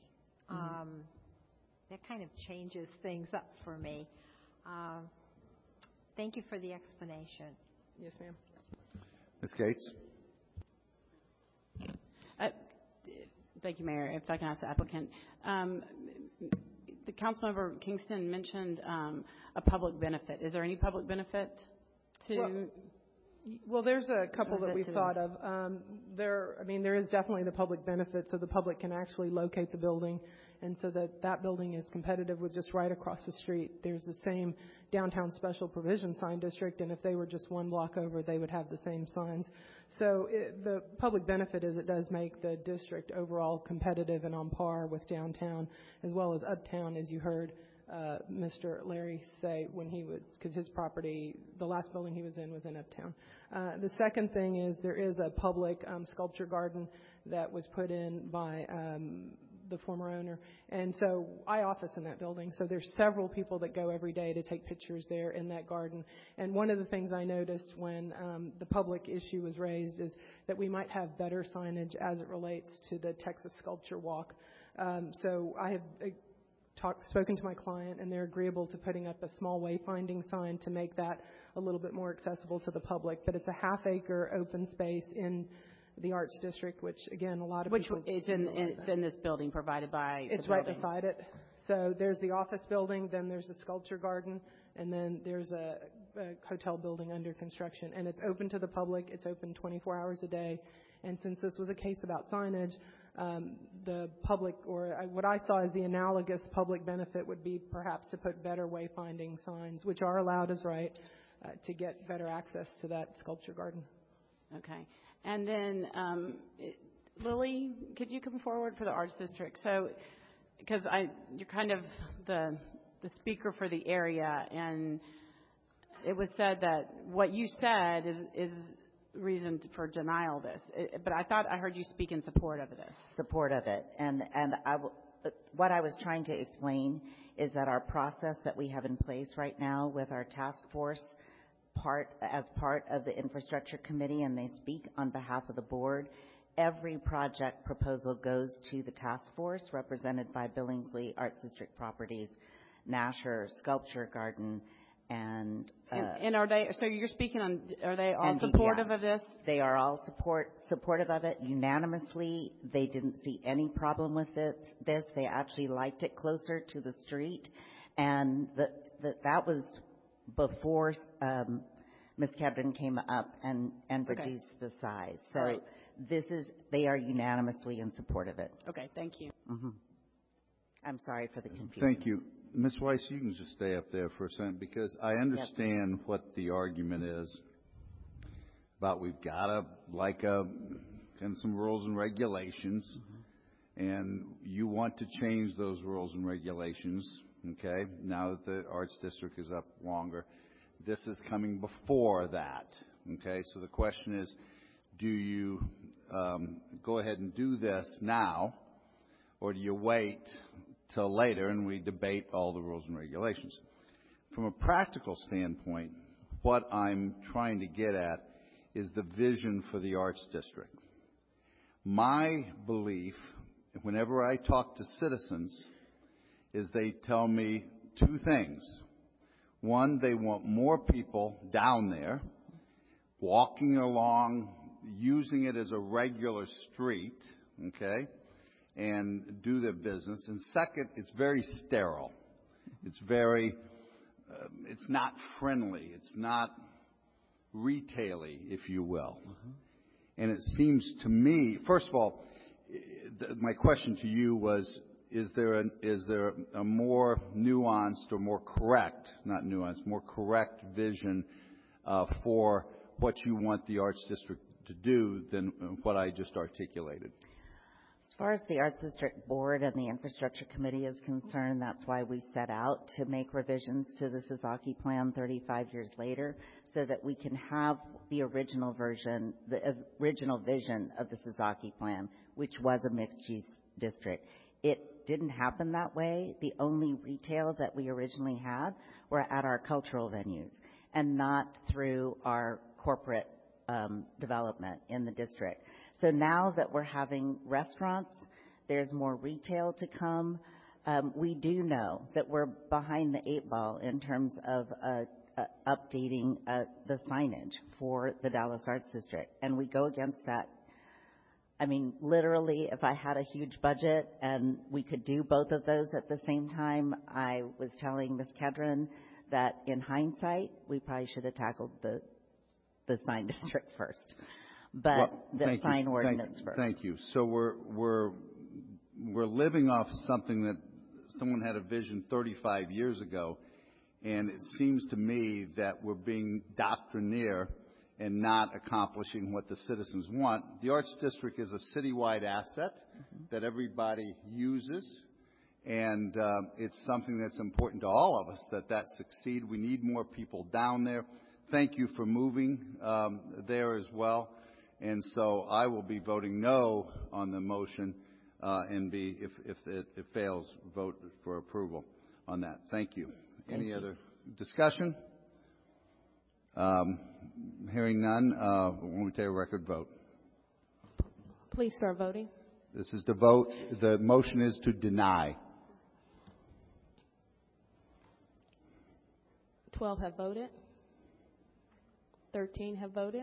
That kind of changes things up for me. Thank you for the explanation. Yes, ma'am. Ms. Gates. Thank you, Mayor. If I can ask the applicant. The Councilmember Kingston mentioned a public benefit. Is there any public benefit to... Well, there's a couple that we've thought of. There is definitely the public benefit, so the public can actually locate the building, and so that building is competitive with just right across the street. There's the same downtown special provision sign district, and if they were just one block over, they would have the same signs. So the public benefit is it does make the district overall competitive and on par with downtown, as well as uptown, as you heard Mr. Larry say when he was, because his property, the last building he was in uptown. The second thing is there is a public sculpture garden that was put in by the former owner, and so I office in that building, so there's several people that go every day to take pictures there in that garden. And one of the things I noticed when the public issue was raised is that we might have better signage as it relates to the Texas Sculpture Walk. So I have spoken to my client, and they're agreeable to putting up a small wayfinding sign to make that a little bit more accessible to the public. But it's a half-acre open space in the Arts District, which, again, a lot of people... It's in this building provided by It's right beside it. So there's the office building, then there's a sculpture garden, and then there's a hotel building under construction. And it's open to the public. It's open 24 hours a day. And since this was a case about signage, the public, or what I saw as the analogous public benefit would be perhaps to put better wayfinding signs, which are allowed as right, to get better access to that sculpture garden. Okay. And then, Lily, could you come forward for the Arts District? So, because you're kind of the speaker for the area, and it was said that what you said is reason for denial of this. But I thought I heard you speak in support of this. Support of it. And what I was trying to explain is that our process that we have in place right now with our task force, as part of the infrastructure committee, and they speak on behalf of the board, every project proposal goes to the task force represented by Billingsley Arts District Properties, Nasher Sculpture Garden, and are they? So you're speaking on? Are they all and supportive of this? They are all supportive of it unanimously. They didn't see any problem with this. They actually liked it closer to the street, and that was before Ms. Kedron came up and reduced the size. So right. They are unanimously in support of it. Okay, thank you. Mm-hmm. I'm sorry for the confusion. Thank you. Ms. Weiss, you can just stay up there for a second, because I understand what the argument is about we've got some rules and regulations, and you want to change those rules and regulations, okay, now that the Arts District is up longer. This is coming before that, okay? So the question is, do you go ahead and do this now, or do you wait till later and we debate all the rules and regulations? From a practical standpoint, what I'm trying to get at is the vision for the Arts District. My belief, whenever I talk to citizens, is they tell me two things. One, they want more people down there walking along, using it as a regular street, okay, and do their business. And second, it's very sterile. It's it's not friendly. It's not retail-y, if you will. And it seems to me, first of all, my question to you was, is there a more nuanced or more correct, not nuanced, more correct vision for what you want the Arts District to do than what I just articulated? As far as the Arts District Board and the Infrastructure Committee is concerned, that's why we set out to make revisions to the Sasaki Plan 35 years later, so that we can have the original version, the original vision of the Sasaki Plan, which was a mixed-use district. It didn't happen that way. The only retail that we originally had were at our cultural venues and not through our corporate development in the district. So now that we're having restaurants, there's more retail to come. We do know that we're behind the eight ball in terms of updating the signage for the Dallas Arts District, and we go against that. I mean, literally, if I had a huge budget and we could do both of those at the same time, I was telling Ms. Kedron that in hindsight, we probably should have tackled the sign district first, but the sign ordinance first. Thank you. So we're living off something that someone had a vision 35 years ago, and it seems to me that we're being doctrinaire and not accomplishing what the citizens want. The Arts District is a citywide asset that everybody uses, and it's something that's important to all of us that succeed. We need more people down there. Thank you for moving there as well. And so I will be voting no on the motion and if it fails, vote for approval on that. Thank you. Any other discussion? Hearing none, when we take a record vote. Please start voting. This is the vote. The motion is to deny. 12 have voted. 13 have voted.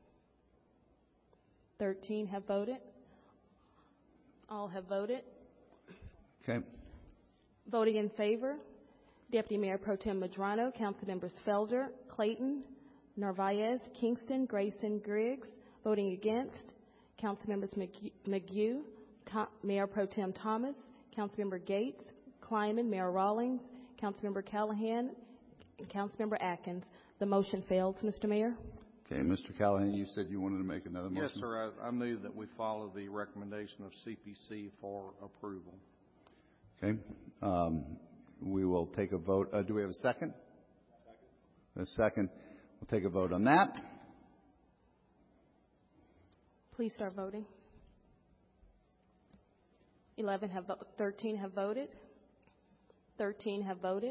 13 have voted. All have voted. Okay. Voting in favor, Deputy Mayor Pro Tem Medrano, Councilmembers Felder, Clayton, Narvaez, Kingston, Grayson, Griggs. Voting against, Councilmembers McGue, Mayor Pro Tem Thomas, Councilmember Gates, Kleiman, Mayor Rawlings, Councilmember Callahan, and Councilmember Atkins. The motion fails, Mr. Mayor. Okay, Mr. Callahan, you said you wanted to make another motion. Yes, sir. I move that we follow the recommendation of CPC for approval. Okay. We will take a vote. Do we have a second? A second. We'll take a vote on that. Please start voting. 13 have voted. 13 have voted.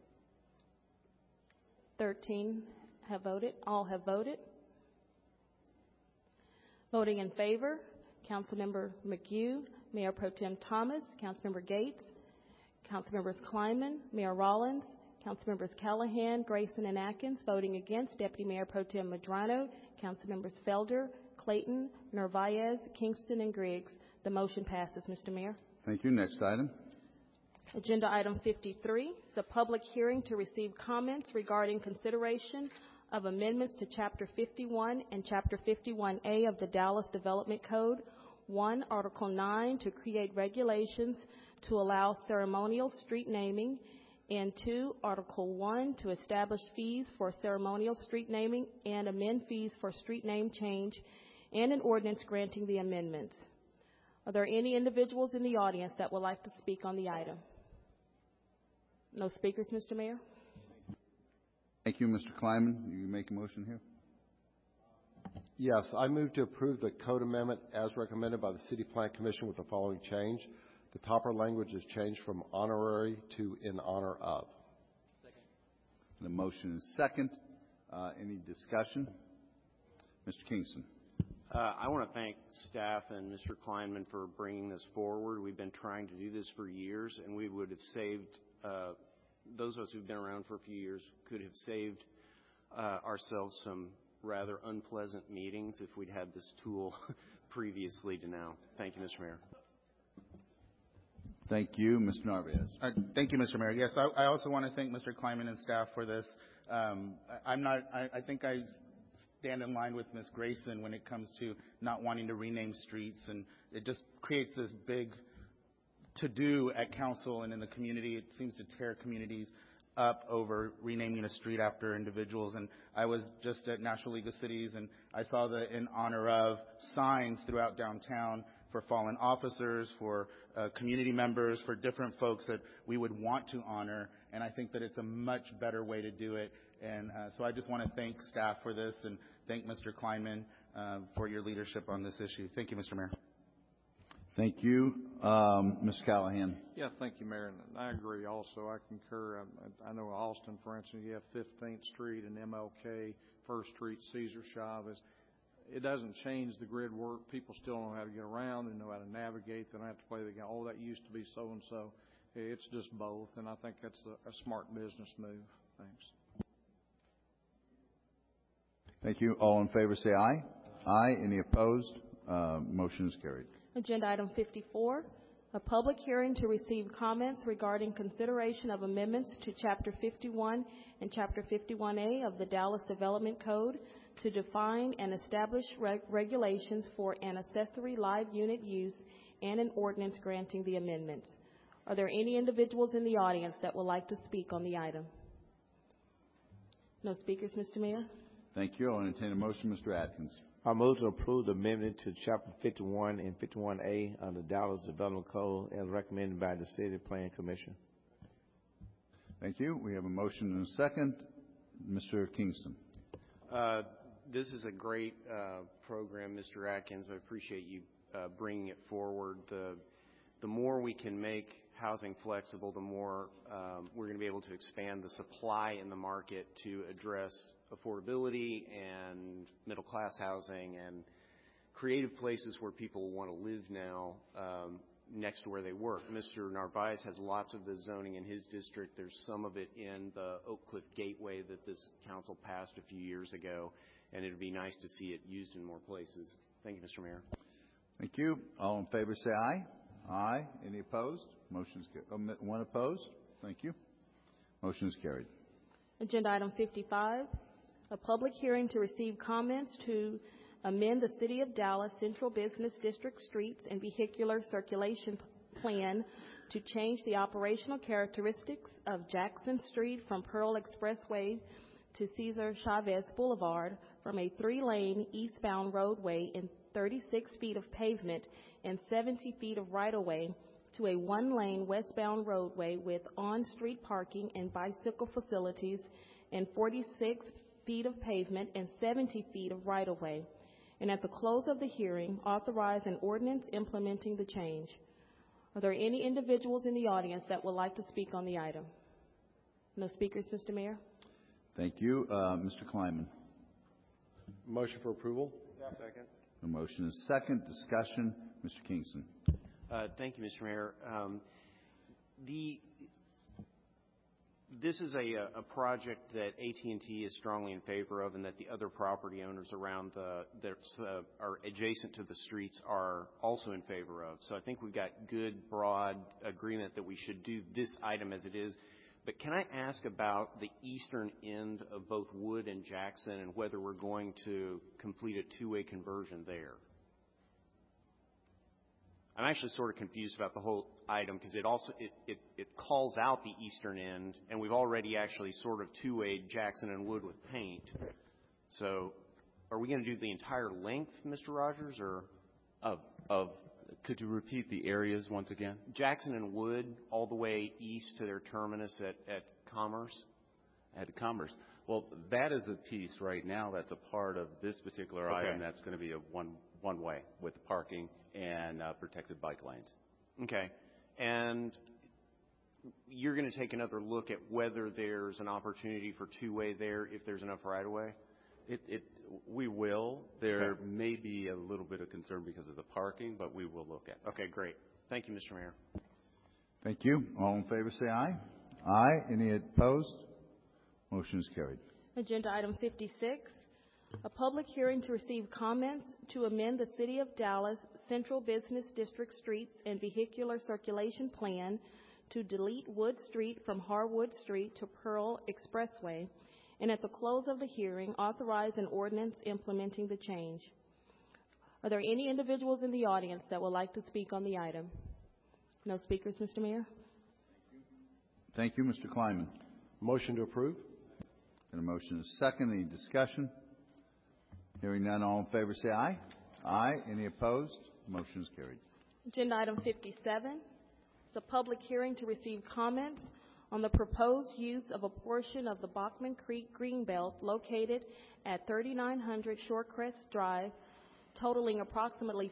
13 have voted. All have voted. Voting in favor, Councilmember McHugh, Mayor Pro Tem Thomas, Councilmember Gates, Councilmembers Kleinman, Mayor Rollins, Councilmembers Callahan, Grayson, and Atkins. Voting against, Deputy Mayor Pro Tem Madrano, Councilmembers Felder, Clayton, Narvaez, Kingston, and Griggs. The motion passes, Mr. Mayor. Thank you. Next item. Agenda item 53 is a public hearing to receive comments regarding consideration of amendments to Chapter 51 and Chapter 51A of the Dallas Development Code. 1, Article 9, to create regulations to allow ceremonial street naming, and 2, Article 1, to establish fees for ceremonial street naming and amend fees for street name change, and an ordinance granting the amendments. Are there any individuals in the audience that would like to speak on the item? No speakers, Mr. Mayor? Thank you, Mr. Kleinman. You make a motion here? Yes, I move to approve the code amendment as recommended by the City Plan Commission with the following change. The topper language is changed from honorary to in honor of. Second. The motion is second. Any discussion? Mr. Kingston. I want to thank staff and Mr. Kleinman for bringing this forward. We've been trying to do this for years, and we would have saved, those of us who've been around for a few years could have saved ourselves some rather unpleasant meetings if we'd had this tool previously to now. Thank you, Mr. Mayor. Thank you. Mr. Narvaez. Thank you, Mr. Mayor. Yes, I also want to thank Mr. Kleinman and staff for this. I think I stand in line with Ms. Grayson when it comes to not wanting to rename streets, and it just creates this big to-do at council and in the community. It seems to tear communities up over renaming a street after individuals. And I was just at National League of Cities, and I saw the in honor of signs throughout downtown for fallen officers, for community members, for different folks that we would want to honor. And I think that it's a much better way to do it. And so I just want to thank staff for this and thank Mr. Kleinman for your leadership on this issue. Thank you, Mr. Mayor. Thank you. Ms. Callahan. Yeah, thank you, Mayor. And I agree also. I concur. I know Austin, for instance, you have 15th Street and MLK, 1st Street, Caesar Chavez. It doesn't change the grid work. People still know how to get around. They know how to navigate. They don't have to play the game. Oh, that used to be so-and-so. It's just both, and I think that's a smart business move. Thanks. Thank you. All in favor say aye. Aye. Any opposed? Motion is carried. Agenda item 54, a public hearing to receive comments regarding consideration of amendments to Chapter 51 and Chapter 51A of the Dallas Development Code to define and establish regulations for an accessory live unit use and an ordinance granting the amendments. Are there any individuals in the audience that would like to speak on the item? No speakers, Mr. Mayor? Thank you. I'll entertain a motion. Mr. Atkins. I move to approve the amendment to Chapter 51 and 51A of the Dallas Development Code as recommended by the City Plan Commission. Thank you. We have a motion and a second. Mr. Kingston. This is a great program, Mr. Atkins. I appreciate you bringing it forward. The more we can make housing flexible, the more we're going to be able to expand the supply in the market to address affordability and middle-class housing and creative places where people want to live now next to where they work. Mr. Narvaez has lots of the zoning in his district. There's some of it in the Oak Cliff Gateway that this council passed a few years ago, and it would be nice to see it used in more places. Thank you, Mr. Mayor. Thank you. All in favor say aye. Aye. Any opposed? Motion's carried. One opposed? Thank you. Motion is carried. Agenda item 55, a public hearing to receive comments to amend the City of Dallas Central Business District Streets and Vehicular Circulation Plan to change the operational characteristics of Jackson Street from Pearl Expressway to Cesar Chavez Boulevard from a 3-lane eastbound roadway and 36 feet of pavement and 70 feet of right-of-way to a 1-lane westbound roadway with on-street parking and bicycle facilities and 46 feet of pavement and 70 feet of right-of-way. And at the close of the hearing, authorize an ordinance implementing the change. Are there any individuals in the audience that would like to speak on the item? No speakers, Mr. Mayor? Thank you. Mr. Kleinman. Motion for approval. Second. A motion is second. Discussion. Mr. Kingston. Thank you, Mr. Mayor. This is a project that AT&T is strongly in favor of, and that the other property owners around that are adjacent to the streets are also in favor of. So I think we've got good, broad agreement that we should do this item as it is. But can I ask about the eastern end of both Wood and Jackson and whether we're going to complete a two-way conversion there? I'm actually sort of confused about the whole item because it calls out the eastern end, and we've already actually sort of two-wayed Jackson and Wood with paint. So are we going to do the entire length, Mr. Rogers, or? Could you repeat the areas once again? Jackson and Wood all the way east to their terminus at Commerce. At Commerce. Well, that is a piece right now that's a part of this particular item that's going to be a one way with parking and protected bike lanes. Okay. And you're going to take another look at whether there's an opportunity for two-way there if there's enough right-of-way? We will. There may be a little bit of concern because of the parking, but we will look at it. Okay, great. Thank you, Mr. Mayor. Thank you. All in favor say aye. Aye. Any opposed? Motion is carried. Agenda item 56, a public hearing to receive comments to amend the City of Dallas Central Business District Streets and Vehicular Circulation Plan to delete Wood Street from Harwood Street to Pearl Expressway, and at the close of the hearing, authorize an ordinance implementing the change. Are there any individuals in the audience that would like to speak on the item? No speakers, Mr. Mayor? Thank you, Mr. Kleiman. Motion to approve. And a motion is second. Any discussion? Hearing none, all in favor say aye. Aye. Any opposed? Motion is carried. Agenda item 57, the public hearing to receive comments on the proposed use of a portion of the Bachman Creek Greenbelt located at 3900 Shorecrest Drive, totaling approximately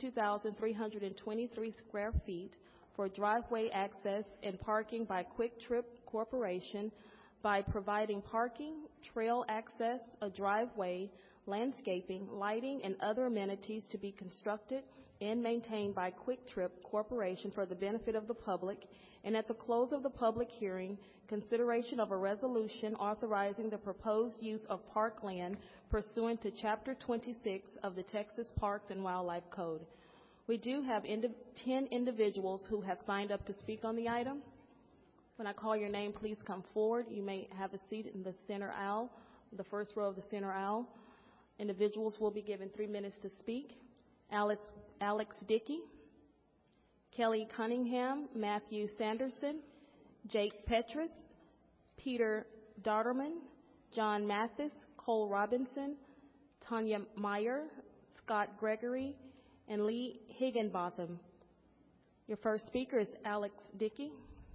42,323 square feet for driveway access and parking by Quick Trip Corporation by providing parking, trail access, a driveway, landscaping, lighting, and other amenities to be constructed and maintained by Quick Trip Corporation for the benefit of the public, and at the close of the public hearing, consideration of a resolution authorizing the proposed use of parkland pursuant to Chapter 26 of the Texas Parks and Wildlife Code. We do have 10 individuals who have signed up to speak on the item. When I call your name, please come forward. You may have a seat in the center aisle, the first row of the center aisle. Individuals will be given 3 minutes to speak. Alex Dickey, Kelly Cunningham, Matthew Sanderson, Jake Petrus, Peter Dodderman, John Mathis, Cole Robinson, Tanya Meyer, Scott Gregory, and Lee Higginbotham. Your first speaker is Alex Dickey.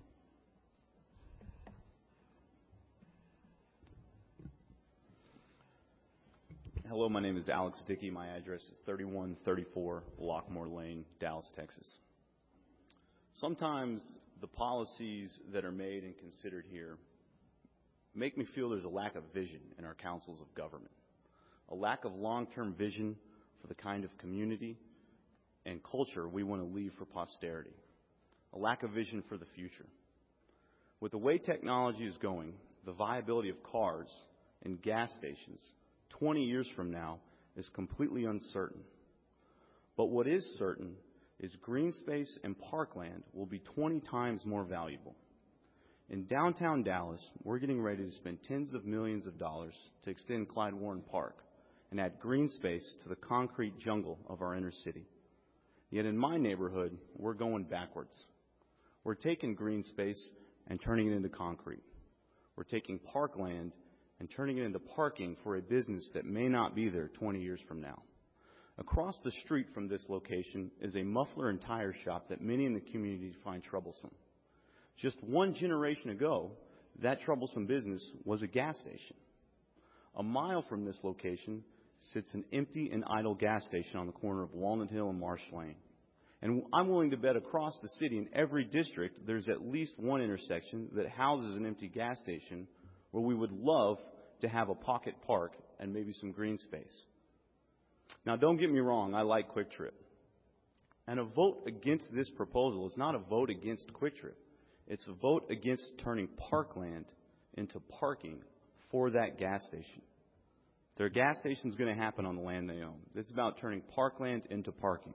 Hello, my name is Alex Dickey. My address is 3134 Lockmore Lane, Dallas, Texas. Sometimes the policies that are made and considered here make me feel there's a lack of vision in our councils of government, a lack of long-term vision for the kind of community and culture we want to leave for posterity, a lack of vision for the future. With the way technology is going, the viability of cars and gas stations 20 years from now is completely uncertain. But what is certain is green space and parkland will be 20 times more valuable. In downtown Dallas, we're getting ready to spend tens of millions of dollars to extend Clyde Warren Park and add green space to the concrete jungle of our inner city. Yet in my neighborhood, we're going backwards. We're taking green space and turning it into concrete. We're taking parkland and turning it into parking for a business that may not be there 20 years from now. Across the street from this location is a muffler and tire shop that many in the community find troublesome. Just one generation ago, that troublesome business was a gas station. A mile from this location sits an empty and idle gas station on the corner of Walnut Hill and Marsh Lane. And I'm willing to bet across the city in every district there's at least one intersection that houses an empty gas station where we would love to have a pocket park and maybe some green space. Now, don't get me wrong, I like Quick Trip. And a vote against this proposal is not a vote against Quick Trip. It's a vote against turning parkland into parking for that gas station. Their gas station is going to happen on the land they own. This is about turning parkland into parking.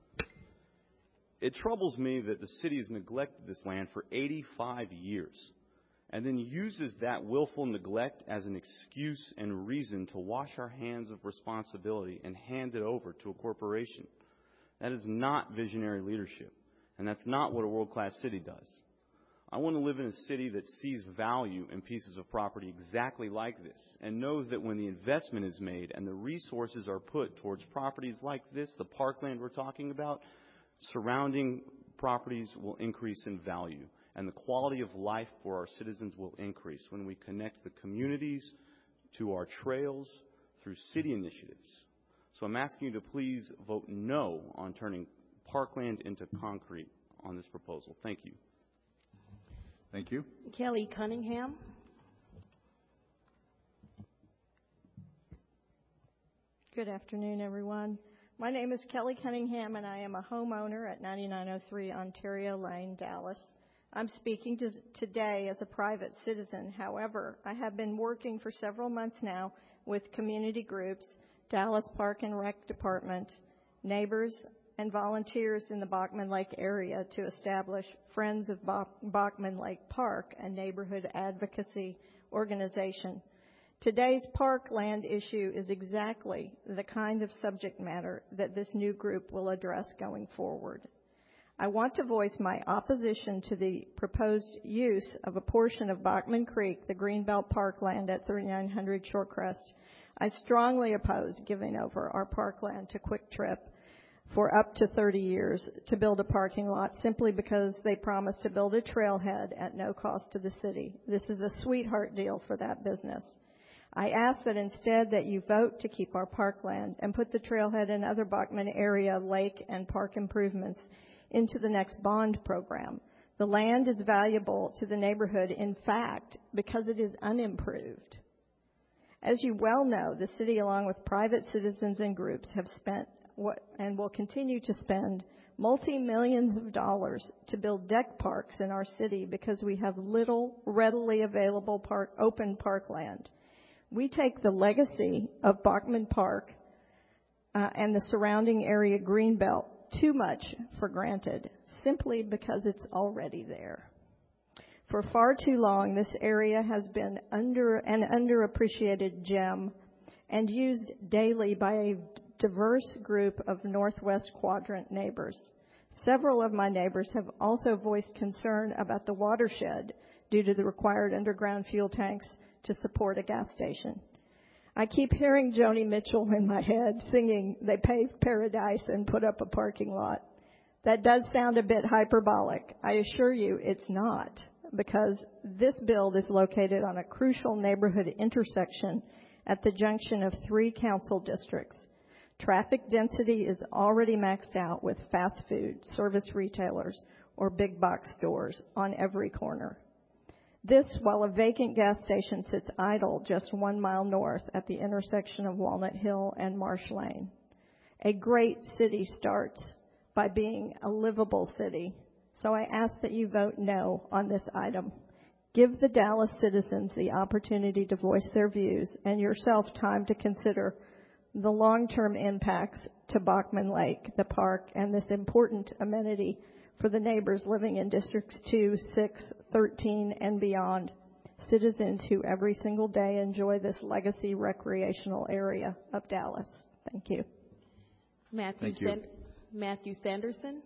It troubles me that the city has neglected this land for 85 years and then uses that willful neglect as an excuse and reason to wash our hands of responsibility and hand it over to a corporation. That is not visionary leadership, and that's not what a world-class city does. I want to live in a city that sees value in pieces of property exactly like this and knows that when the investment is made and the resources are put towards properties like this, the parkland we're talking about, surrounding properties will increase in value, and the quality of life for our citizens will increase when we connect the communities to our trails through city initiatives. So I'm asking you to please vote no on turning parkland into concrete on this proposal. Thank you. Thank you. Kelly Cunningham. Good afternoon, everyone. My name is Kelly Cunningham, and I am a homeowner at 9903 Ontario Lane, Dallas. I'm speaking today as a private citizen. However, I have been working for several months now with community groups, Dallas Park and Rec Department, neighbors, and volunteers in the Bachman Lake area to establish Friends of Bachman Lake Park, a neighborhood advocacy organization. Today's parkland issue is exactly the kind of subject matter that this new group will address going forward. I want to voice my opposition to the proposed use of a portion of Bachman Creek, the Greenbelt Parkland at 3900 Shorecrest. I strongly oppose giving over our parkland to Quick Trip for up to 30 years to build a parking lot simply because they promised to build a trailhead at no cost to the city. This is a sweetheart deal for that business. I ask that instead that you vote to keep our parkland and put the trailhead and other Bachman area lake and park improvements into the next bond program. The land is valuable to the neighborhood, in fact, because it is unimproved. As you well know, the city, along with private citizens and groups, have spent and will continue to spend multi-millions of dollars to build deck parks in our city because we have little readily available open parkland. We take the legacy of Bachman Park and the surrounding area Greenbelt too much for granted, simply because it's already there. For far too long, this area has been an underappreciated gem and used daily by a diverse group of Northwest Quadrant neighbors. Several of my neighbors have also voiced concern about the watershed due to the required underground fuel tanks to support a gas station. I keep hearing Joni Mitchell in my head singing, "They paved paradise and put up a parking lot." That does sound a bit hyperbolic. I assure you it's not, because this build is located on a crucial neighborhood intersection at the junction of 3 council districts. Traffic density is already maxed out with fast food, service retailers, or big box stores on every corner. This, while a vacant gas station sits idle just 1 mile north at the intersection of Walnut Hill and Marsh Lane. A great city starts by being a livable city. So I ask that you vote no on this item. Give the Dallas citizens the opportunity to voice their views and yourself time to consider the long-term impacts to Bachman Lake, the park, and this important amenity for the neighbors living in Districts 2, 6, 13, and beyond, citizens who every single day enjoy this legacy recreational area of Dallas. Thank you. Matthew Sanderson.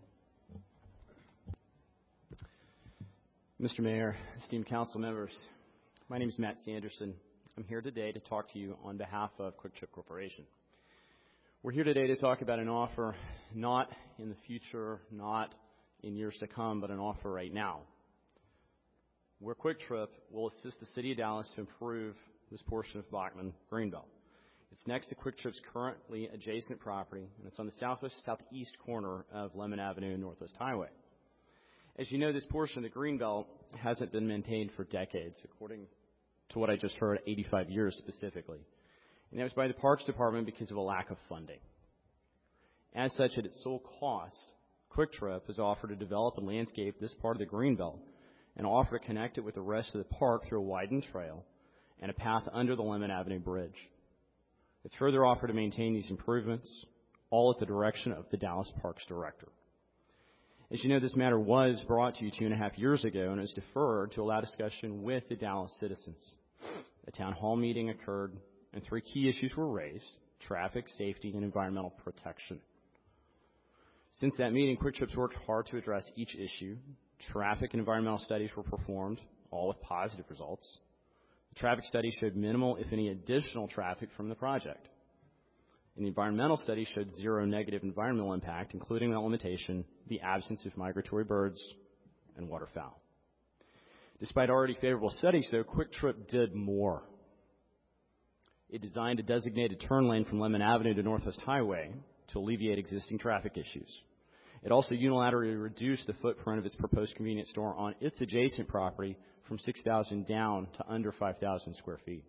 Mr. Mayor, esteemed council members, my name is Matt Sanderson. I'm here today to talk to you on behalf of Quick Trip Corporation. We're here today to talk about an offer not in the future, not in years to come, but an offer right now, where Quick Trip will assist the city of Dallas to improve this portion of Bachman Greenbelt. It's next to Quick Trip's currently adjacent property, and it's on the southeast corner of Lemon Avenue and Northwest Highway. As you know, this portion of the Greenbelt hasn't been maintained for decades, according to what I just heard, 85 years specifically. And that was by the Parks Department because of a lack of funding. As such, at its sole cost, Quick Trip has offered to develop and landscape this part of the Greenbelt and offer to connect it with the rest of the park through a widened trail and a path under the Lemon Avenue Bridge. It's further offered to maintain these improvements, all at the direction of the Dallas Parks Director. As you know, this matter was brought to you 2.5 years ago and was deferred to allow discussion with the Dallas citizens. A town hall meeting occurred, and 3 key issues were raised: traffic, safety, and environmental protection. Since that meeting, Quick Trip's worked hard to address each issue. Traffic and environmental studies were performed, all with positive results. The traffic study showed minimal, if any, additional traffic from the project. And the environmental study showed 0 negative environmental impact, including the limitation, the absence of migratory birds and waterfowl. Despite already favorable studies, though, Quick Trip did more. It designed a designated turn lane from Lemon Avenue to Northwest Highway to alleviate existing traffic issues. It also unilaterally reduced the footprint of its proposed convenience store on its adjacent property from 6,000 down to under 5,000 square feet.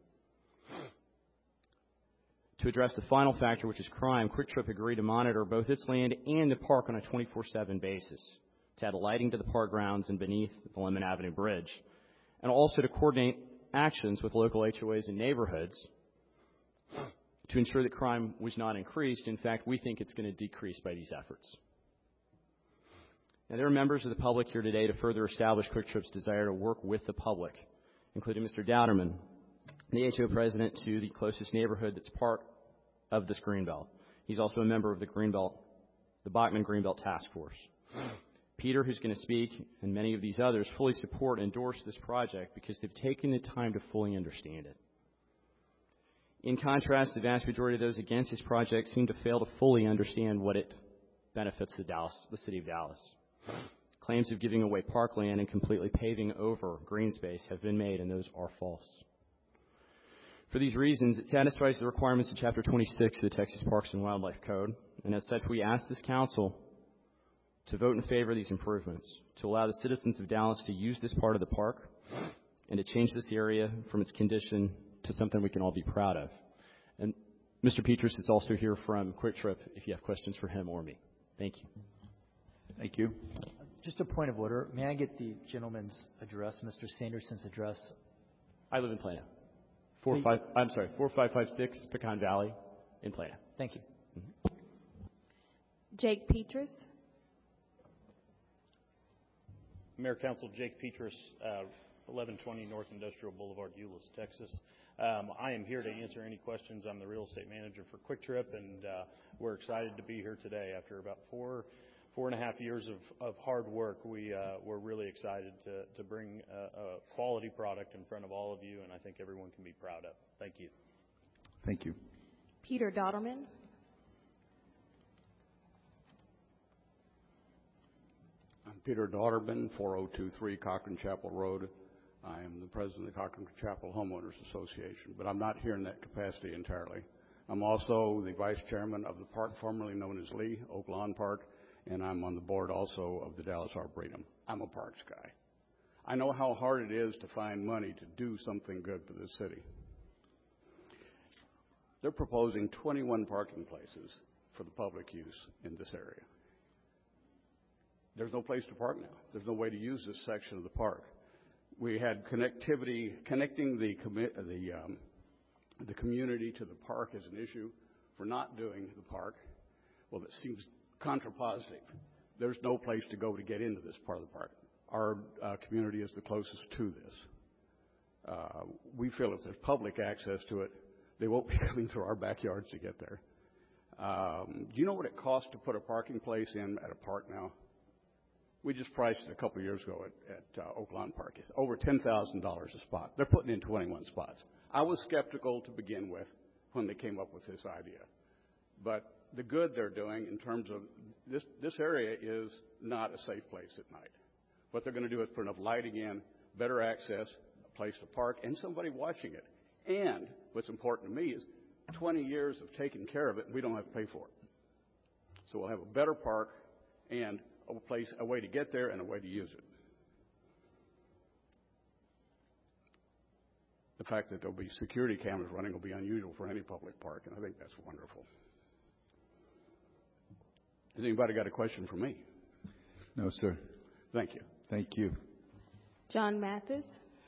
To address the final factor, which is crime, Quick Trip agreed to monitor both its land and the park on a 24/7 basis, to add lighting to the park grounds and beneath the Lemon Avenue Bridge, and also to coordinate actions with local HOAs and neighborhoods to ensure that crime was not increased. In fact, we think it's going to decrease by these efforts. Now, there are members of the public here today to further establish Quick Trip's desire to work with the public, including Mr. Dowderman, the HO president to the closest neighborhood that's part of this Greenbelt. He's also a member of the Bachman Greenbelt Task Force. Peter, who's going to speak, and many of these others fully support and endorse this project because they've taken the time to fully understand it. In contrast, the vast majority of those against this project seem to fail to fully understand what it benefits the city of Dallas. Claims of giving away parkland and completely paving over green space have been made, and those are false. For these reasons, it satisfies the requirements of Chapter 26 of the Texas Parks and Wildlife Code, and as such, we ask this council to vote in favor of these improvements, to allow the citizens of Dallas to use this part of the park, and to change this area from its condition to something we can all be proud of. And Mr. Petras is also here from Quick Trip if you have questions for him or me. Thank you. Thank you. Just a point of order. May I get the gentleman's address, Mr. Sanderson's address? I live in Plano. 4556 Pecan Valley in Plano. Thank you. Mm-hmm. Jake Petras. Mayor Council, Jake Petras, 1120 North Industrial Boulevard, Euless, Texas. I am here to answer any questions. I'm the real estate manager for Quick Trip, and we're excited to be here today. After about 4.5 years of hard work, we're really excited to bring a quality product in front of all of you, and I think everyone can be proud of. Thank you. Thank you. Peter Dotterman. I'm Peter Dotterman, 4023 Cochran Chapel Road. I am the president of the Cochran Chapel Homeowners Association, but I'm not here in that capacity entirely. I'm also the vice chairman of the park formerly known as Lee, Oak Lawn Park, and I'm on the board also of the Dallas Arboretum. I'm a parks guy. I know how hard it is to find money to do something good for the city. They're proposing 21 parking places for the public use in this area. There's no place to park now. There's no way to use this section of the park. We had connectivity, connecting the community to the park as an issue for not doing the park. Well, that seems contrapositive. There's no place to go to get into this part of the park. Our community is the closest to this. We feel if there's public access to it, they won't be coming through our backyards to get there. Do you know what it costs to put a parking place in at a park now? We just priced it a couple of years ago at Oak Lawn Park. It's over $10,000 a spot. They're putting in 21 spots. I was skeptical to begin with when they came up with this idea. But the good they're doing in terms of this area is not a safe place at night. What they're going to do is put enough lighting in, better access, a place to park, and somebody watching it. And what's important to me is 20 years of taking care of it, and we don't have to pay for it. So we'll have a better park and a way to get there and a way to use it. the fact that there'll be security cameras running will be unusual for any public park, and I think that's wonderful. Has anybody got a question for me? No, sir. Thank you. Thank you. John Mathis.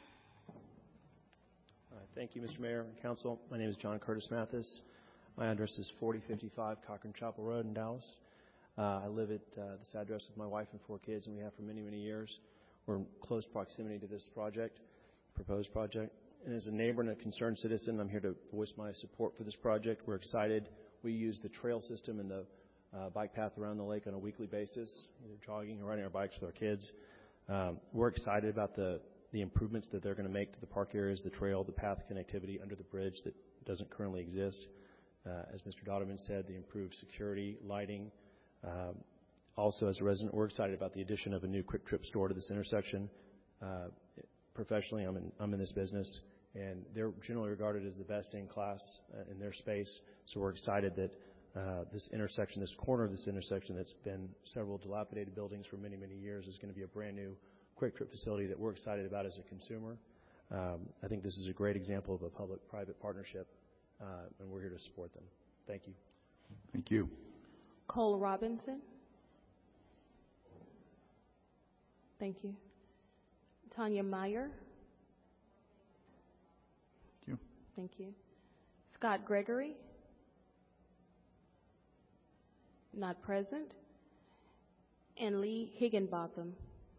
Thank you, Mr. Mayor and Council. My name is John Curtis Mathis. My address is 4055 Cochran Chapel Road in Dallas. I live at this address with my wife and 4 kids, and we have for many, many years. We're in close proximity to this project, proposed project. And as a neighbor and a concerned citizen, I'm here to voice my support for this project. We're excited. We use the trail system and the bike path around the lake on a weekly basis, either jogging or riding our bikes with our kids. We're excited about the improvements that they're going to make to the park areas, the trail, the path connectivity under the bridge that doesn't currently exist. As Mr. Dotterman said, the improved security, lighting. Also, as a resident, we're excited about the addition of a new Quick Trip store to this intersection. Professionally, I'm in this business, and they're generally regarded as the best in class in their space. So we're excited that this intersection, this corner of this intersection that's been several dilapidated buildings for many, many years is going to be a brand new Quick Trip facility that we're excited about as a consumer. I think this is a great example of a public-private partnership, and we're here to support them. Thank you. Thank you. Cole Robinson. Thank you. Tanya Meyer. Thank you. Thank you. Scott Gregory. Not present. And Lee Higginbotham.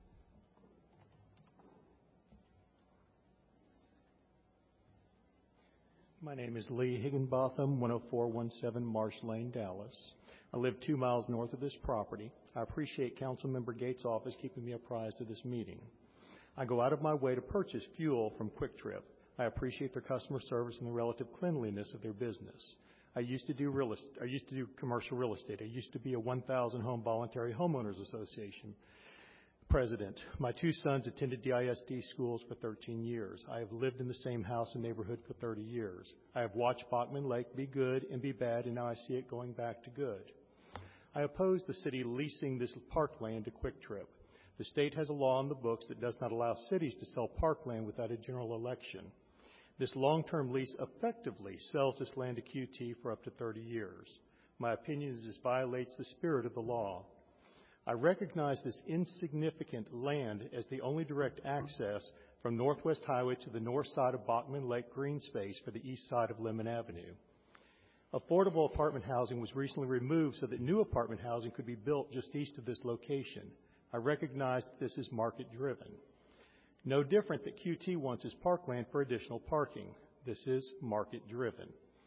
My name is Lee Higginbotham, 10417 Marsh Lane, Dallas. I live 2 miles north of this property. I appreciate Councilmember Gates' office keeping me apprised of this meeting. I go out of my way to purchase fuel from Quick Trip. I appreciate their customer service and the relative cleanliness of their business. I used to do commercial real estate. I used to be a 1,000 home voluntary homeowners association president. My 2 sons attended DISD schools for 13 years. I have lived in the same house and neighborhood for 30 years. I have watched Bachman Lake be good and be bad, and now I see it going back to good. I oppose the city leasing this parkland to Quick Trip. The state has a law on the books that does not allow cities to sell parkland without a general election. This long-term lease effectively sells this land to QT for up to 30 years. My opinion is this violates the spirit of the law. I recognize this insignificant land as the only direct access from Northwest Highway to the north side of Bachman Lake green space for the east side of Lemon Avenue. Affordable apartment housing was recently removed so that new apartment housing could be built just east of this location. I recognize that this is market-driven. No different that QT wants his parkland for additional parking. This is market-driven.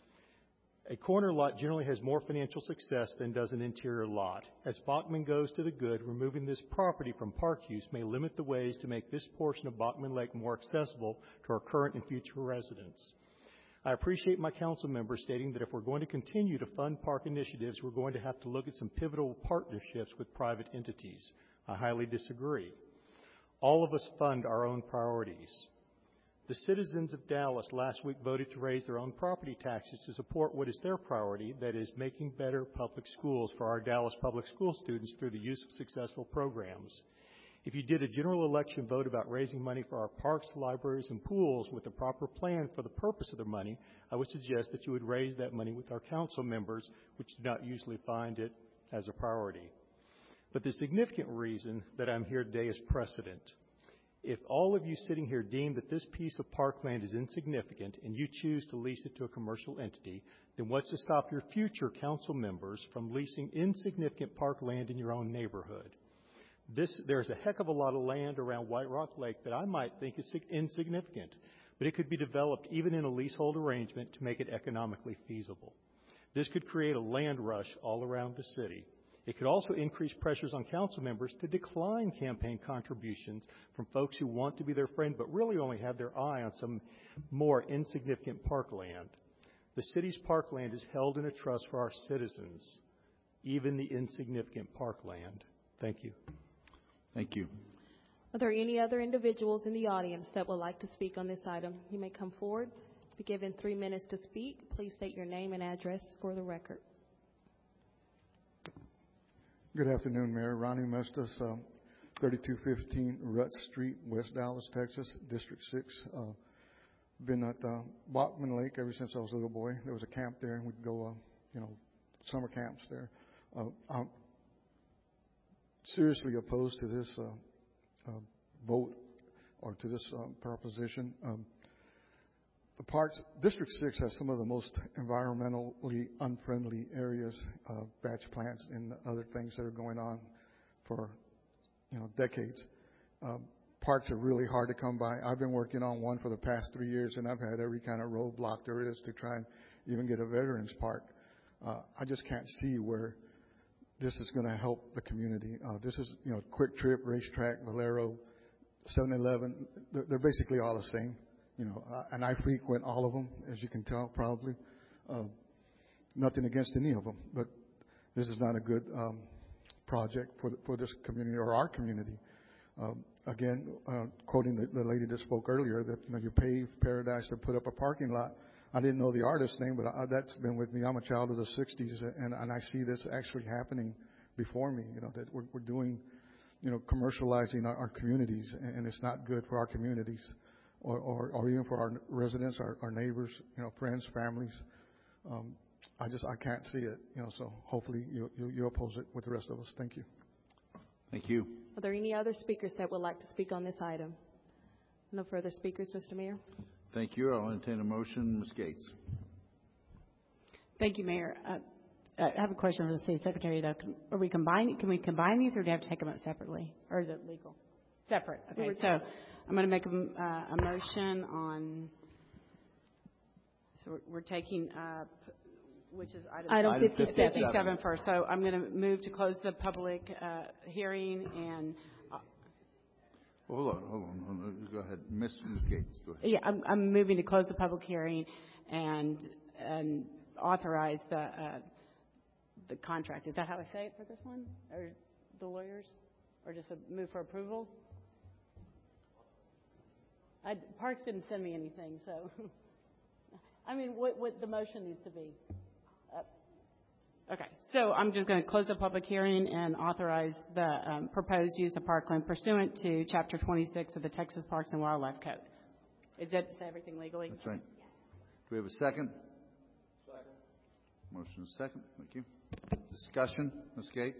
A corner lot generally has more financial success than does an interior lot. As Bachman goes to the good, removing this property from park use may limit the ways to make this portion of Bachman Lake more accessible to our current and future residents. I appreciate my council members stating that if we're going to continue to fund park initiatives, we're going to have to look at some pivotal partnerships with private entities. I highly disagree. All of us fund our own priorities. The citizens of Dallas last week voted to raise their own property taxes to support what is their priority, that is, making better public schools for our Dallas public school students through the use of successful programs. If you did a general election vote about raising money for our parks, libraries, and pools with a proper plan for the purpose of the money, I would suggest that you would raise that money with our council members, which do not usually find it as a priority. But the significant reason that I'm here today is precedent. If all of you sitting here deem that this piece of parkland is insignificant and you choose to lease it to a commercial entity, then what's to stop your future council members from leasing insignificant parkland in your own neighborhood? There's a heck of a lot of land around White Rock Lake that I might think is insignificant, but it could be developed even in a leasehold arrangement to make it economically feasible. This could create a land rush all around the city. It could also increase pressures on council members to decline campaign contributions from folks who want to be their friend but really only have their eye on some more insignificant parkland. The city's parkland is held in a trust for our citizens, even the insignificant parkland. Thank you. Thank you. Are there any other individuals in the audience that would like to speak on this item? You may come forward. Be given 3 minutes to speak. Please state your name and address for the record. Good afternoon, Mayor. Ronnie Mestas, 3215 Rutt Street, West Dallas, Texas, District 6. Been at Bachman Lake ever since I was a little boy. There was a camp there, and we'd go, summer camps there. I'm seriously opposed to this vote or to this proposition. The parks, District 6 has some of the most environmentally unfriendly areas, batch plants and other things that are going on for, decades. Parks are really hard to come by. I've been working on one for the past 3 years, and I've had every kind of roadblock there is to try and even get a veterans park. I just can't see where this is going to help the community. This is, Quick Trip, Racetrack, Valero, 7-Eleven. They're basically all the same, and I frequent all of them, as you can tell, probably. Nothing against any of them, but this is not a good project for this community or our community. Again, quoting the lady that spoke earlier, that you pave paradise to put up a parking lot. I didn't know the artist's name, but that's been with me. I'm a child of the 60s, and I see this actually happening before me, that we're doing, commercializing our communities, and it's not good for our communities or even for our residents, our neighbors, friends, families. I can't see it, so hopefully you oppose it with the rest of us. Thank you. Thank you. Are there any other speakers that would like to speak on this item? No further speakers, Mr. Mayor. Thank you. I'll entertain a motion. Ms. Gates. Thank you, Mayor. I have a question for the City Secretary, though. Can we combine these, or do you have to take them out separately? Or is it legal? Separate. Okay, so I'm going to make a motion on, so we're taking up, which is item 57 first. So I'm going to move to close the public hearing and... Hold on. Go ahead. Ms. Gates, go ahead. Yeah, I'm moving to close the public hearing and authorize the contract. Is that how I say it for this one? Or the lawyers? Or just a move for approval? Parks didn't send me anything, so... what the motion needs to be. Okay, so I'm just going to close the public hearing and authorize the proposed use of parkland pursuant to Chapter 26 of the Texas Parks and Wildlife Code. Is that say everything legally? That's right. Do we have a second? Second. Motion is second. Thank you. Discussion, Ms. Gates.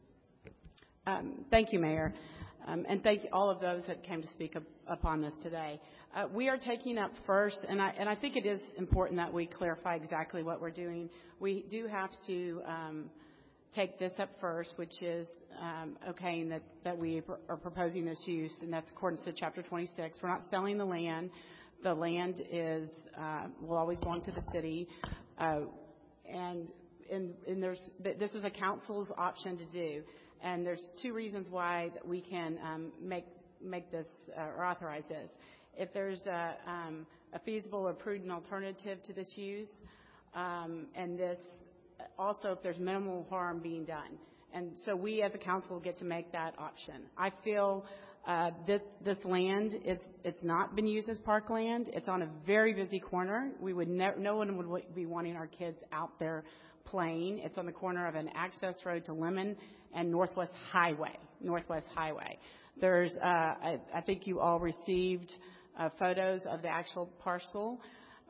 Thank you, Mayor. And thank you all of those that came to speak upon this today. We are taking up first, and I think it is important that we clarify exactly what we're doing. We do have to take this up first, which is okaying that we are proposing this use, and that's according to Chapter 26. We're not selling the land. The land will always belong to the city, and this is a council's option to do. And there's two reasons why that we can make this or authorize this. If there's a feasible or prudent alternative to this use, and this also if there's minimal harm being done. And so we as a council get to make that option. I feel this land, it's not been used as parkland. It's on a very busy corner. No one would be wanting our kids out there playing. It's on the corner of an access road to Lemon and Northwest Highway. There's, I think you all received photos of the actual parcel.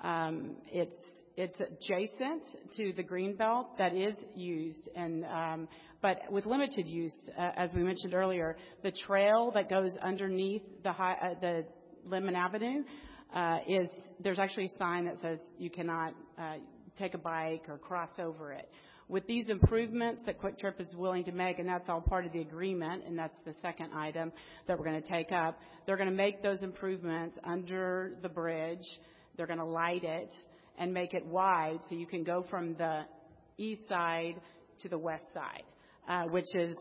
It's adjacent to the green belt that is used, and but with limited use, as we mentioned earlier. The trail that goes underneath the Lemon Avenue there's actually a sign that says you cannot take a bike or cross over it. With these improvements that Quick Trip is willing to make, and that's all part of the agreement, and that's the second item that we're going to take up, they're going to make those improvements under the bridge. They're going to light it and make it wide so you can go from the east side to the west side, which is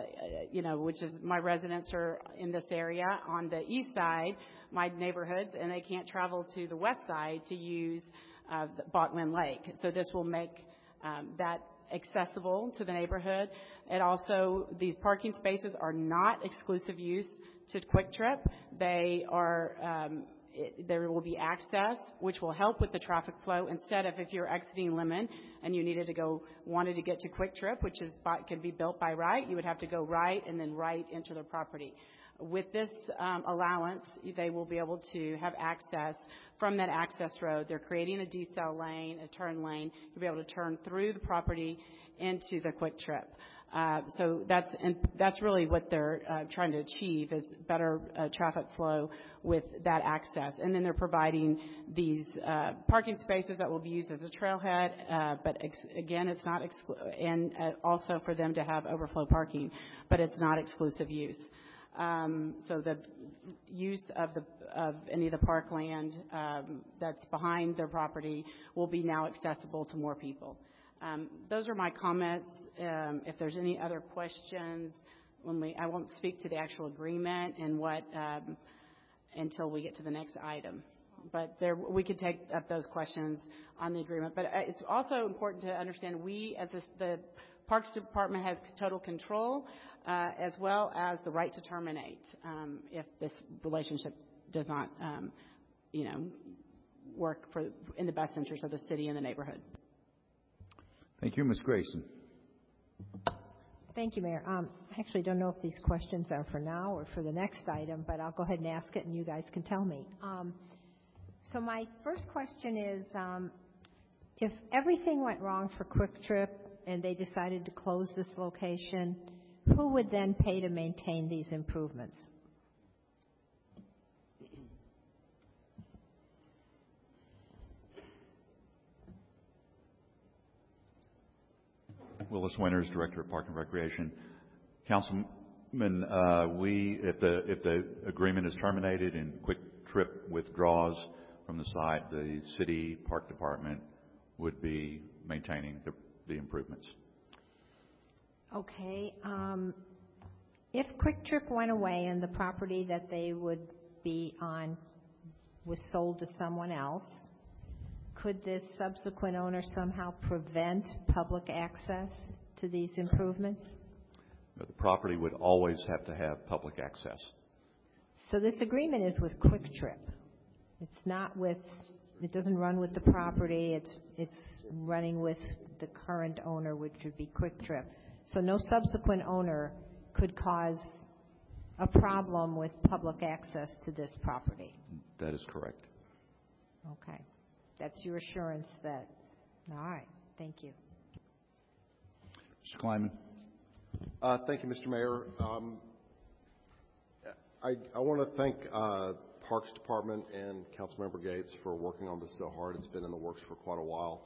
my residents are in this area on the east side, my neighborhoods, and they can't travel to the west side to use Bachman Lake. So this will make that accessible to the neighborhood. And also, these parking spaces are not exclusive use to Quick Trip. They are there will be access, which will help with the traffic flow. Instead of if you're exiting Lemon and you wanted to get to Quick Trip, which can be built by right, you would have to go right and then right into their property. With this allowance, they will be able to have access from that access road. They're creating a decel lane, a turn lane. You'll be able to turn through the property into the Quick Trip. So that's really what they're trying to achieve, is better traffic flow with that access. And then they're providing these parking spaces that will be used as a trailhead, but again, it's not and also for them to have overflow parking, but it's not exclusive use. So the use of any of the parkland that's behind their property will be now accessible to more people. Those are my comments. If there's any other questions, I won't speak to the actual agreement and until we get to the next item. But we could take up those questions on the agreement. But it's also important to understand we, as the Parks Department, has total control, as well as the right to terminate if this relationship does not, work in the best interest of the city and the neighborhood. Thank you, Ms. Grayson. Thank you, Mayor. I actually don't know if these questions are for now or for the next item, but I'll go ahead and ask it, and you guys can tell me. So my first question is, if everything went wrong for Quick Trip and they decided to close this location, who would then pay to maintain these improvements? Willis Winters, Director of Park and Recreation. Councilman, if the agreement is terminated and Quick Trip withdraws from the site, the city park department would be maintaining the improvements. Okay. If Quick Trip went away and the property that they would be on was sold to someone else, could this subsequent owner somehow prevent public access to these improvements? The property would always have to have public access. So this agreement is with Quick Trip. It doesn't run with the property. It's running with the current owner, which would be Quick Trip. So no subsequent owner could cause a problem with public access to this property. That is correct. Okay. That's your assurance that, all right, thank you. Mr. Kleiman. Thank you, Mr. Mayor. I want to thank Parks Department and Councilmember Gates for working on this so hard. It's been in the works for quite a while.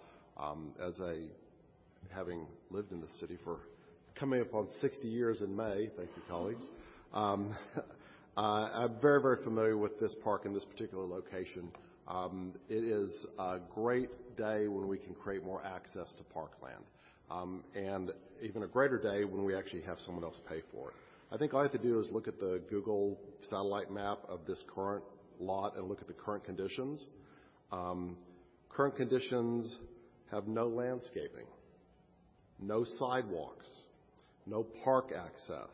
Having lived in the city for coming up on 60 years in May, thank you, colleagues. I'm very, very familiar with this park and this particular location. It is a great day when we can create more access to parkland, and even a greater day when we actually have someone else pay for it. I think all I have to do is look at the Google satellite map of this current lot and look at the current conditions. Current conditions have no landscaping, no sidewalks, no park access,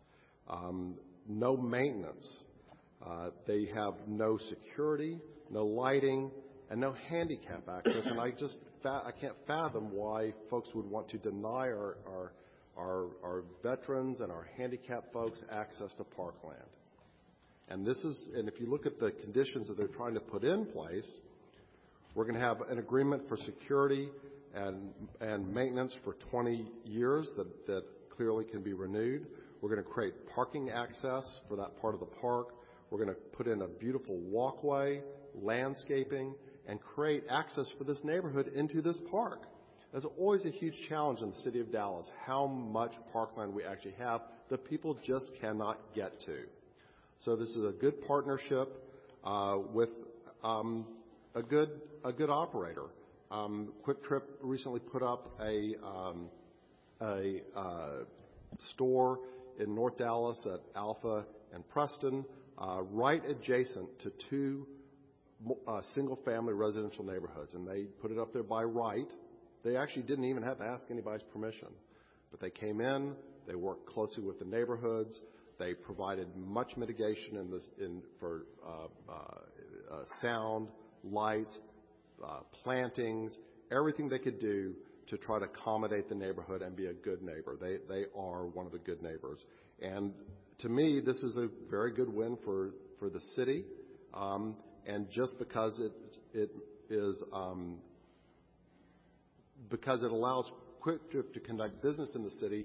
no maintenance. They have no security, no lighting, and no handicap access. And I can't fathom why folks would want to deny our veterans and our handicapped folks access to parkland. And if you look at the conditions that they're trying to put in place, we're going to have an agreement for security and maintenance for 20 years that clearly can be renewed. We're going to create parking access for that part of the park. We're going to put in a beautiful walkway, landscaping, and create access for this neighborhood into this park. There's always a huge challenge in the city of Dallas, how much parkland we actually have that people just cannot get to. So this is a good partnership with a good operator. Quick Trip recently put up a store in North Dallas at Alpha and Preston, right adjacent to two single-family residential neighborhoods, and they put it up there by right. They actually didn't even have to ask anybody's permission, but they came in. They worked closely with the neighborhoods. They provided much mitigation for sound, light, plantings, everything they could do to try to accommodate the neighborhood and be a good neighbor. They are one of the good neighbors. And to me, this is a very good win for the city. And just because because it allows Quick Trip to conduct business in the city,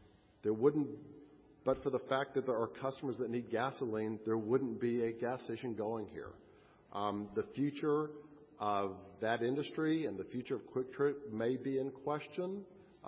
but for the fact that there are customers that need gasoline, there wouldn't be a gas station going here. The future of that industry and the future of Quick Trip may be in question,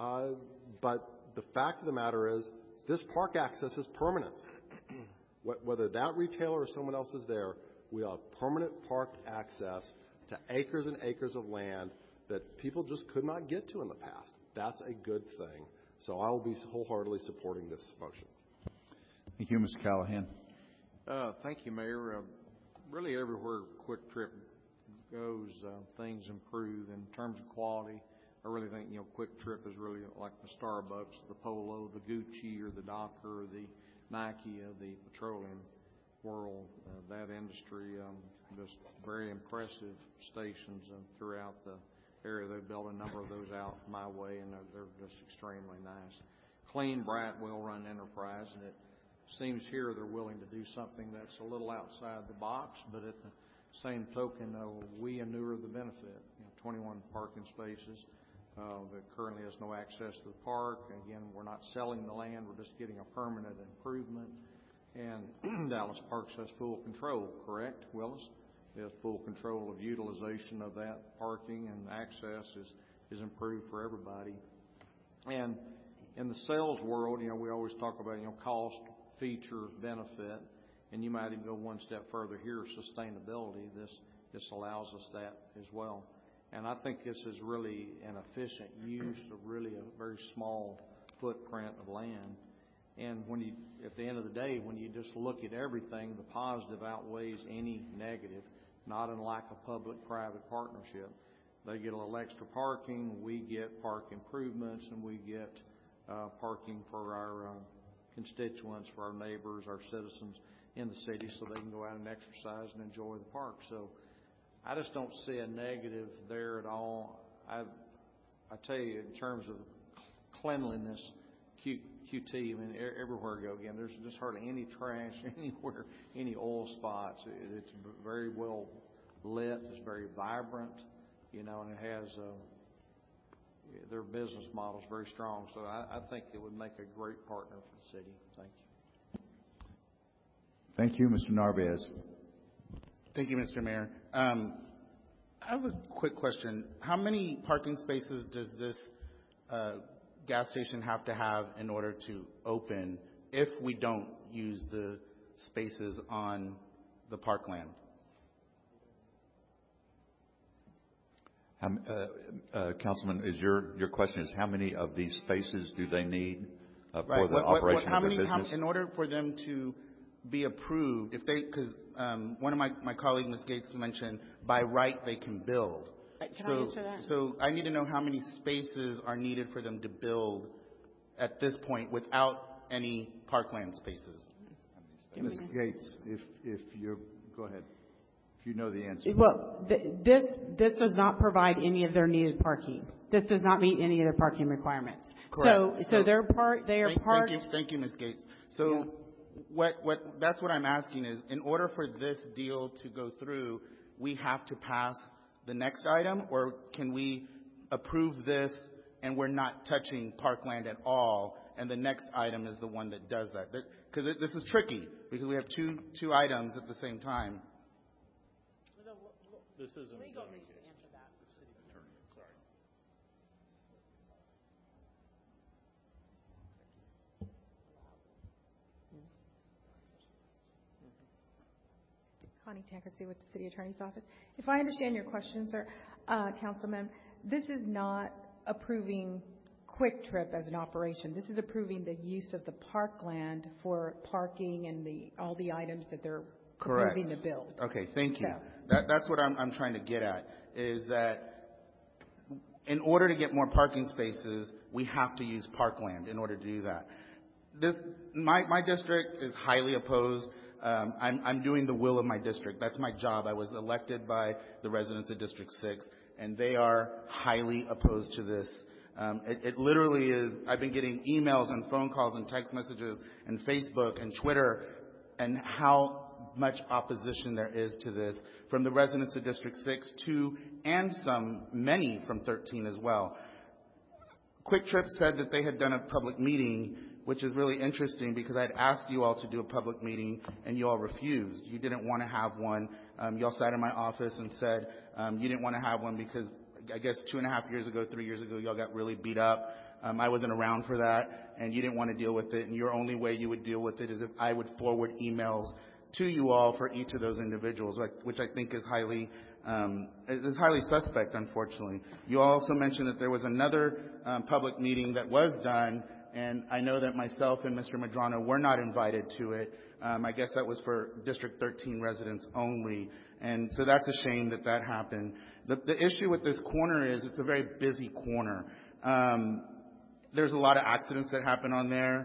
but the fact of the matter is this park access is permanent. Whether that retailer or someone else is there, we have permanent park access to acres and acres of land that people just could not get to in the past. That's a good thing. So I will be wholeheartedly supporting this motion. Thank you, Mr. Callahan. Thank you, Mayor. Really everywhere Quick Trip goes, things improve in terms of quality. I really think, Quick Trip is really like the Starbucks, the Polo, the Gucci, or the Docker, or the Nike of the petroleum world. That industry, just very impressive stations throughout the area. They've built a number of those out my way, and they're just extremely nice. Clean, bright, well-run enterprise, and it seems here they're willing to do something that's a little outside the box, but at the same token, we inure the benefit. 21 parking spaces. That currently has no access to the park. Again, we're not selling the land. We're just getting a permanent improvement. And Dallas Parks has full control, correct, Willis? They have full control of utilization of that parking, and access is improved for everybody. And in the sales world, we always talk about, cost, feature, benefit, and you might even go one step further here, sustainability. This allows us that as well. And I think this is really an efficient use of really a very small footprint of land. And at the end of the day, when you just look at everything, the positive outweighs any negative, not unlike a public-private partnership. They get a little extra parking, we get park improvements, and we get parking for our constituents, for our neighbors, our citizens in the city, so they can go out and exercise and enjoy the park. So I just don't see a negative there at all. I tell you, in terms of cleanliness, QT, I mean, everywhere I go, again, there's just hardly any trash anywhere, any oil spots. It's very well lit. It's very vibrant, and it has their business model is very strong. So I think it would make a great partner for the city. Thank you. Thank you, Mr. Narvaez. Thank you, Mr. Mayor. I have a quick question. How many parking spaces does this gas station have to have in order to open if we don't use the spaces on the parkland? Councilman, your question is how many of these spaces do they need for right. the operation of their business? In order for them to be approved, because one of my colleagues, Ms. Gates, mentioned by right they can build. Can I answer that? So I need to know how many spaces are needed for them to build at this point without any parkland spaces. Ms. Gates, if you go ahead, if you know the answer. Well, this does not provide any of their needed parking. This does not meet any of their parking requirements. Correct. So they are parked. Thank you, Ms. Gates. So what that's what I'm asking is, in order for this deal to go through, we have to pass the next item, or can we approve this and we're not touching parkland at all, and the next item is the one that does that? Because this is tricky, because we have two items at the same time. This isn't legal needs to answer that. The city attorney. Sorry. Connie Tankersley with the City Attorney's Office. If I understand your question, sir, Councilman, this is not approving Quick Trip as an operation. This is approving the use of the parkland for parking and all the items that they're approving to build. Okay, thank you. That's what I'm trying to get at, is that in order to get more parking spaces, we have to use parkland in order to do that. My district is highly opposed. I'm doing the will of my district. That's my job. I was elected by the residents of District 6, and they are highly opposed to this. It literally is, I've been getting emails and phone calls and text messages and Facebook and Twitter, and how much opposition there is to this from the residents of District 6 too, and many from 13 as well. Quick Trip said that they had done a public meeting, which is really interesting because I'd asked you all to do a public meeting and you all refused. You didn't want to have one. You all sat in my office and said you didn't want to have one because I guess 2.5 years ago, 3 years ago, y'all got really beat up. I wasn't around for that, and you didn't want to deal with it. And your only way you would deal with it is if I would forward emails to you all for each of those individuals, which I think is highly suspect, unfortunately. You also mentioned that there was another public meeting that was done, and I know that myself and Mr. Medrano were not invited to it. I guess that was for District 13 residents only, and so that's a shame that that happened. The issue with this corner is it's a very busy corner. There's a lot of accidents that happen on there,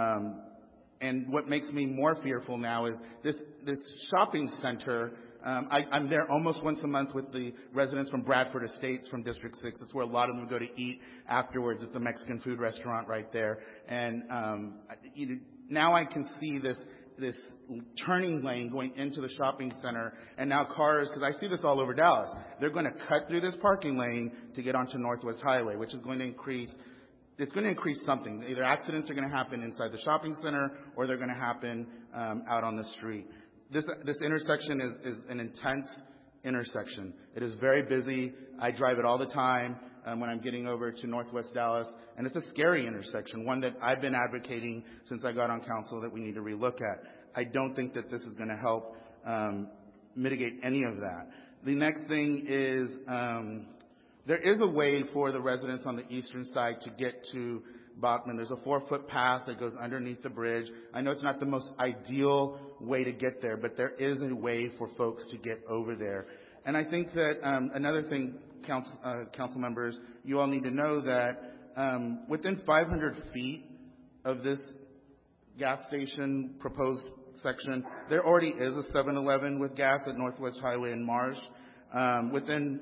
and what makes me more fearful now is this shopping center. I'm there almost once a month with the residents from Bradford Estates from District 6. It's where a lot of them go to eat afterwards at the Mexican food restaurant right there. And now I can see this turning lane going into the shopping center, and now cars, because I see this all over Dallas, they're going to cut through this parking lane to get onto Northwest Highway, which is going to increase. It's going to increase something. Either accidents are going to happen inside the shopping center, or they're going to happen out on the street. This intersection is an intense intersection. It is very busy. I drive it all the time when I'm getting over to Northwest Dallas, and it's a scary intersection, one that I've been advocating since I got on council that we need to relook at. I don't think that this is going to help mitigate any of that. The next thing is there is a way for the residents on the eastern side to get to Bachman. There's a 4-foot path that goes underneath the bridge. I know it's not the most ideal way to get there, but there is a way for folks to get over there. And I think that another thing, council members, you all need to know that within 500 feet of this gas station proposed section, there already is a 7-Eleven with gas at Northwest Highway in Marsh. Within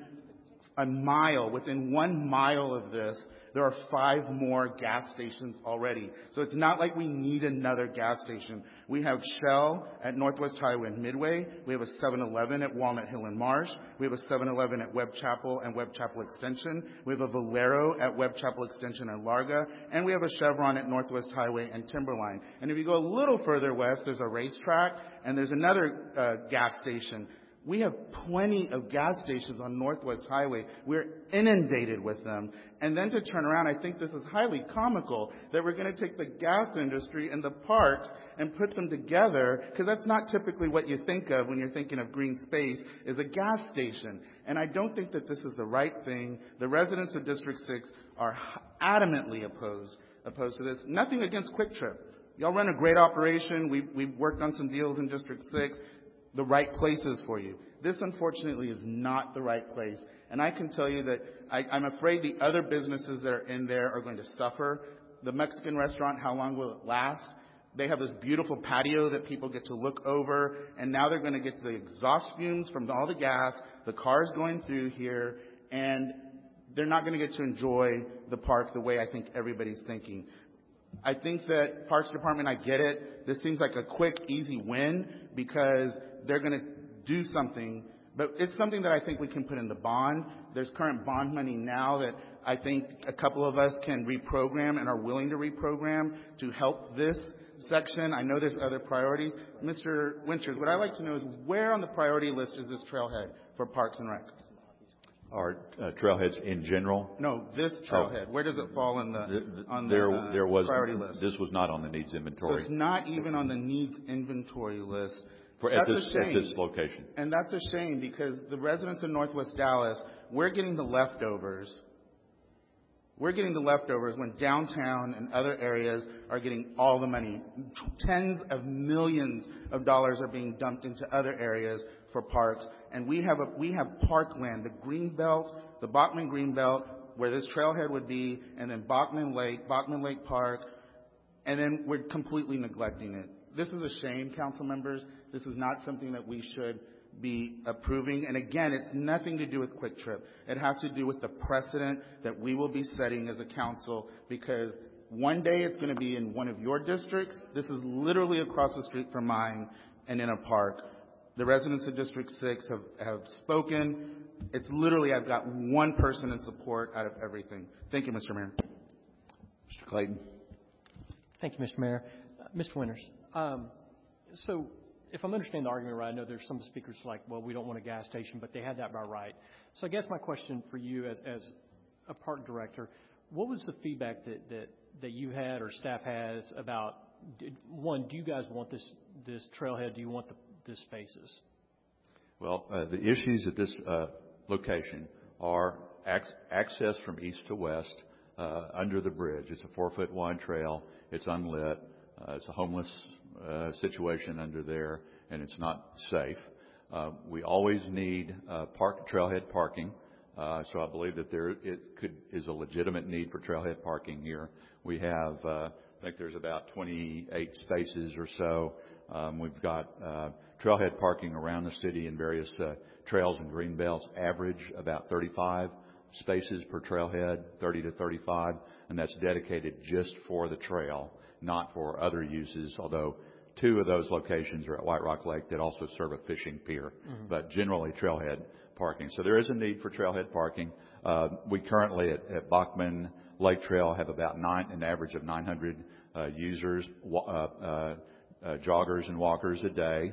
1 mile of this, there are 5 more gas stations already. So it's not like we need another gas station. We have Shell at Northwest Highway and Midway. We have a 7-Eleven at Walnut Hill and Marsh. We have a 7-Eleven at Webb Chapel and Webb Chapel Extension. We have a Valero at Webb Chapel Extension and Larga. And we have a Chevron at Northwest Highway and Timberline. And if you go a little further west, there's a racetrack and there's another gas station. We have plenty of gas stations on Northwest Highway. We're inundated with them. And then to turn around, I think this is highly comical that we're going to take the gas industry and the parks and put them together, because that's not typically what you think of when you're thinking of green space, is a gas station. And I don't think that this is the right thing. The residents of District 6 are adamantly opposed to this. Nothing against Quick Trip. Y'all run a great operation. We've worked on some deals in District 6. The right places for you. This, unfortunately, is not the right place. And I can tell you that I'm afraid the other businesses that are in there are going to suffer. The Mexican restaurant, how long will it last? They have this beautiful patio that people get to look over, and now they're going to get the exhaust fumes from all the gas, the cars going through here, and they're not going to get to enjoy the park the way I think everybody's thinking. I think that Parks Department, I get it. This seems like a quick, easy win because they're going to do something, but it's something that I think we can put in the bond. There's current bond money now that I think a couple of us can reprogram and are willing to reprogram to help this section. I know there's other priorities. Mr. Winters, what I'd like to know is where on the priority list is this trailhead for Parks and Rec? Are trailheads in general? No, this trailhead. Where does it fall on the priority list? This was not on the needs inventory. So it's not even on the needs inventory list. At this location. And that's a shame because the residents of Northwest Dallas, we're getting the leftovers. We're getting the leftovers when downtown and other areas are getting all the money. Tens of millions of dollars are being dumped into other areas for parks. And we have parkland, the Greenbelt, the Bachman Greenbelt, where this trailhead would be, and then Bachman Lake Park, and then we're completely neglecting it. This is a shame, council members. This is not something that we should be approving. And again, it's nothing to do with Quick Trip. It has to do with the precedent that we will be setting as a council, because one day it's going to be in one of your districts. This is literally across the street from mine and in a park. The residents of District 6 have spoken. It's literally, I've got one person in support out of everything. Thank you, Mr. Mayor. Mr. Clayton. Thank you, Mr. Mayor. Mr. Winters, so if I'm understanding the argument right, I know there's some speakers like, well, we don't want a gas station, but they had that by right. So I guess my question for you as a park director, what was the feedback that you had or staff has about, one, do you guys want this trailhead? Do you want the spaces? Well, the issues at this location are access from east to west under the bridge. It's a 4-foot wide trail. It's unlit. It's a homeless situation under there, and it's not safe. We always need trailhead parking. So I believe that is a legitimate need for trailhead parking here. We have, I think there's about 28 spaces or so. We've got trailhead parking around the city in various trails and green belts, average about 35 spaces per trailhead, 30 to 35, and that's dedicated just for the trail, not for other uses, although 2 of those locations are at White Rock Lake that also serve a fishing pier, but generally trailhead parking. So there is a need for trailhead parking. We currently at Bachman Lake Trail have about an average of 900 users, joggers and walkers a day.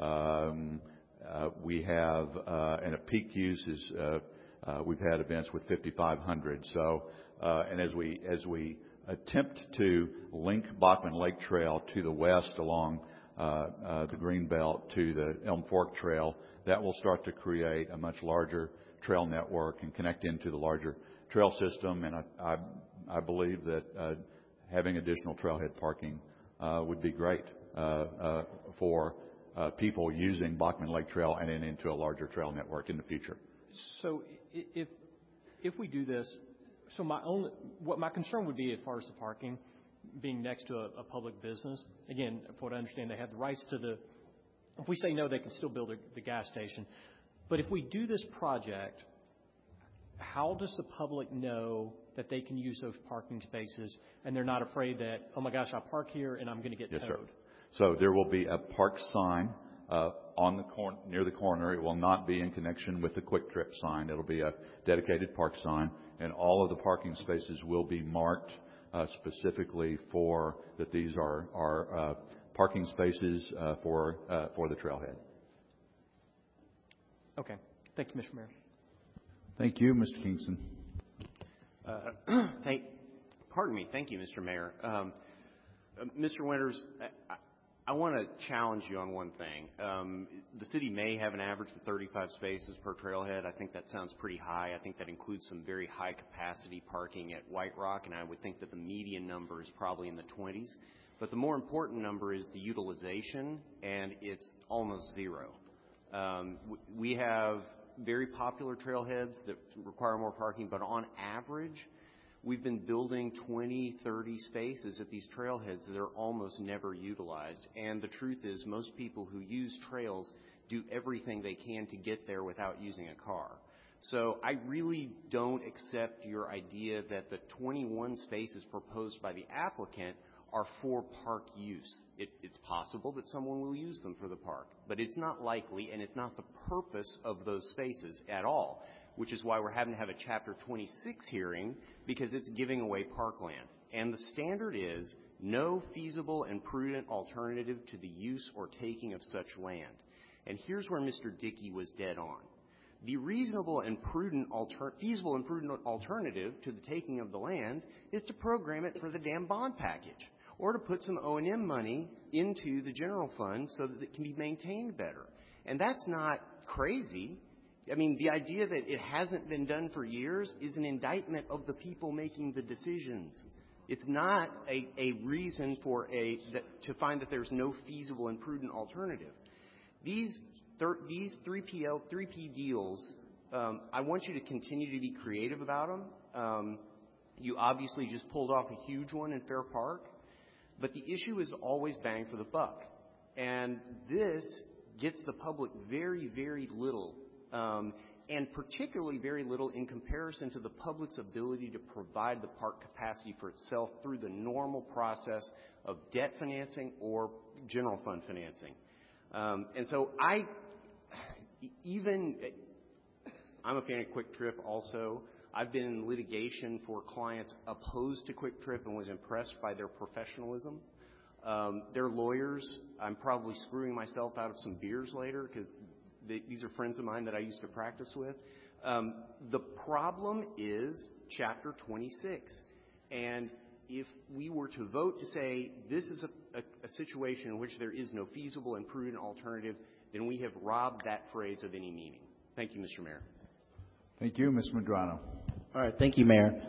We have, and a peak use is, we've had events with 5,500. So, and as we attempt to link Bachman Lake Trail to the west along the Greenbelt to the Elm Fork Trail, that will start to create a much larger trail network and connect into the larger trail system. And I believe that having additional trailhead parking would be great for people using Bachman Lake Trail and then into a larger trail network in the future. So if we do this, so what my concern would be as far as the parking being next to a public business. Again, from what I understand, they have the rights to if we say no, they can still build the gas station. But if we do this project, how does the public know that they can use those parking spaces and they're not afraid that, oh my gosh, I park here and I'm going to get towed? Yes, sir. So there will be a park sign near the corner. It will not be in connection with the Quick Trip sign. It'll be a dedicated park sign, and all of the parking spaces will be marked specifically for that these are parking spaces for the trailhead. Okay. Thank you, Mr. Mayor. Thank you, Mr. Kingston. Pardon me. Thank you, Mr. Mayor. Mr. Winters, I want to challenge you on one thing. The city may have an average of 35 spaces per trailhead. I think that sounds pretty high. I think that includes some very high capacity parking at White Rock, and I would think that the median number is probably in the 20s. But the more important number is the utilization, and it's almost zero. We have very popular trailheads that require more parking, but on average, we've been building 20, 30 spaces at these trailheads that are almost never utilized. And the truth is, most people who use trails do everything they can to get there without using a car. So I really don't accept your idea that the 21 spaces proposed by the applicant are for park use. It's possible that someone will use them for the park, but it's not likely, and it's not the purpose of those spaces at all, which is why we're having to have a Chapter 26 hearing, because it's giving away parkland. And the standard is no feasible and prudent alternative to the use or taking of such land. And here's where Mr. Dickey was dead on. The reasonable and feasible and prudent alternative to the taking of the land is to program it for the damn bond package, or to put some O&M money into the general fund so that it can be maintained better. And that's not crazy. I mean, the idea that it hasn't been done for years is an indictment of the people making the decisions. It's not a reason to find that there's no feasible and prudent alternative. These 3P deals, I want you to continue to be creative about them. You obviously just pulled off a huge one in Fair Park. But the issue is always bang for the buck. And this gets the public very, very little, and particularly very little in comparison to the public's ability to provide the park capacity for itself through the normal process of debt financing or general fund financing. And so I'm a fan of Quick Trip also. I've been in litigation for clients opposed to Quick Trip and was impressed by their professionalism. Their lawyers, I'm probably screwing myself out of some beers later because these are friends of mine that I used to practice with. The problem is Chapter 26. And if we were to vote to say this is a situation in which there is no feasible and prudent alternative, then we have robbed that phrase of any meaning. Thank you, Mr. Mayor. Thank you. Ms. Medrano. All right. Thank you, Mayor.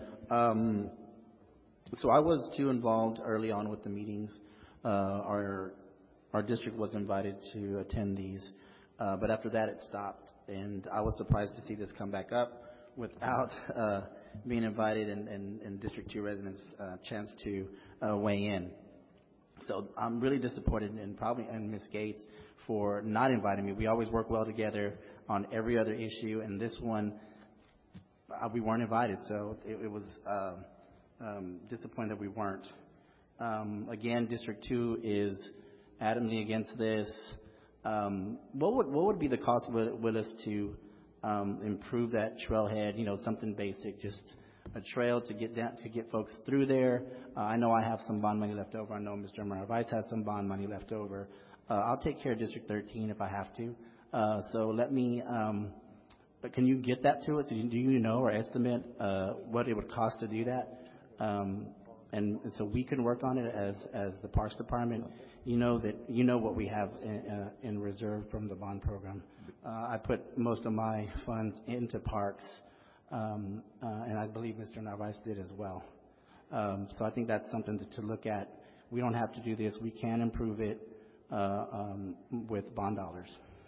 So I was too involved early on with the meetings. Our district was invited to attend these, but after that it stopped, and I was surprised to see this come back up without being invited and District 2 residents a chance to weigh in. So I'm really disappointed in Ms. Gates for not inviting me. We always work well together on every other issue, and this one we weren't invited, so it was disappointed that we weren't. Again, District 2 is adamantly against this. What would be the cost with us to improve that trailhead? You know, something basic, just a trail to get folks through there. I know I have some bond money left over. I know Mr. Marvice has some bond money left over. I'll take care of District 13 if I have to. So let me. But can you get that to us? Do you know or estimate what it would cost to do that? And so we can work on it as the Parks Department. You know what we have in reserve from the bond program. I put most of my funds into parks, and I believe Mr. Narvaez did as well. So I think that's something to look at. We don't have to do this. We can improve it with bond dollars.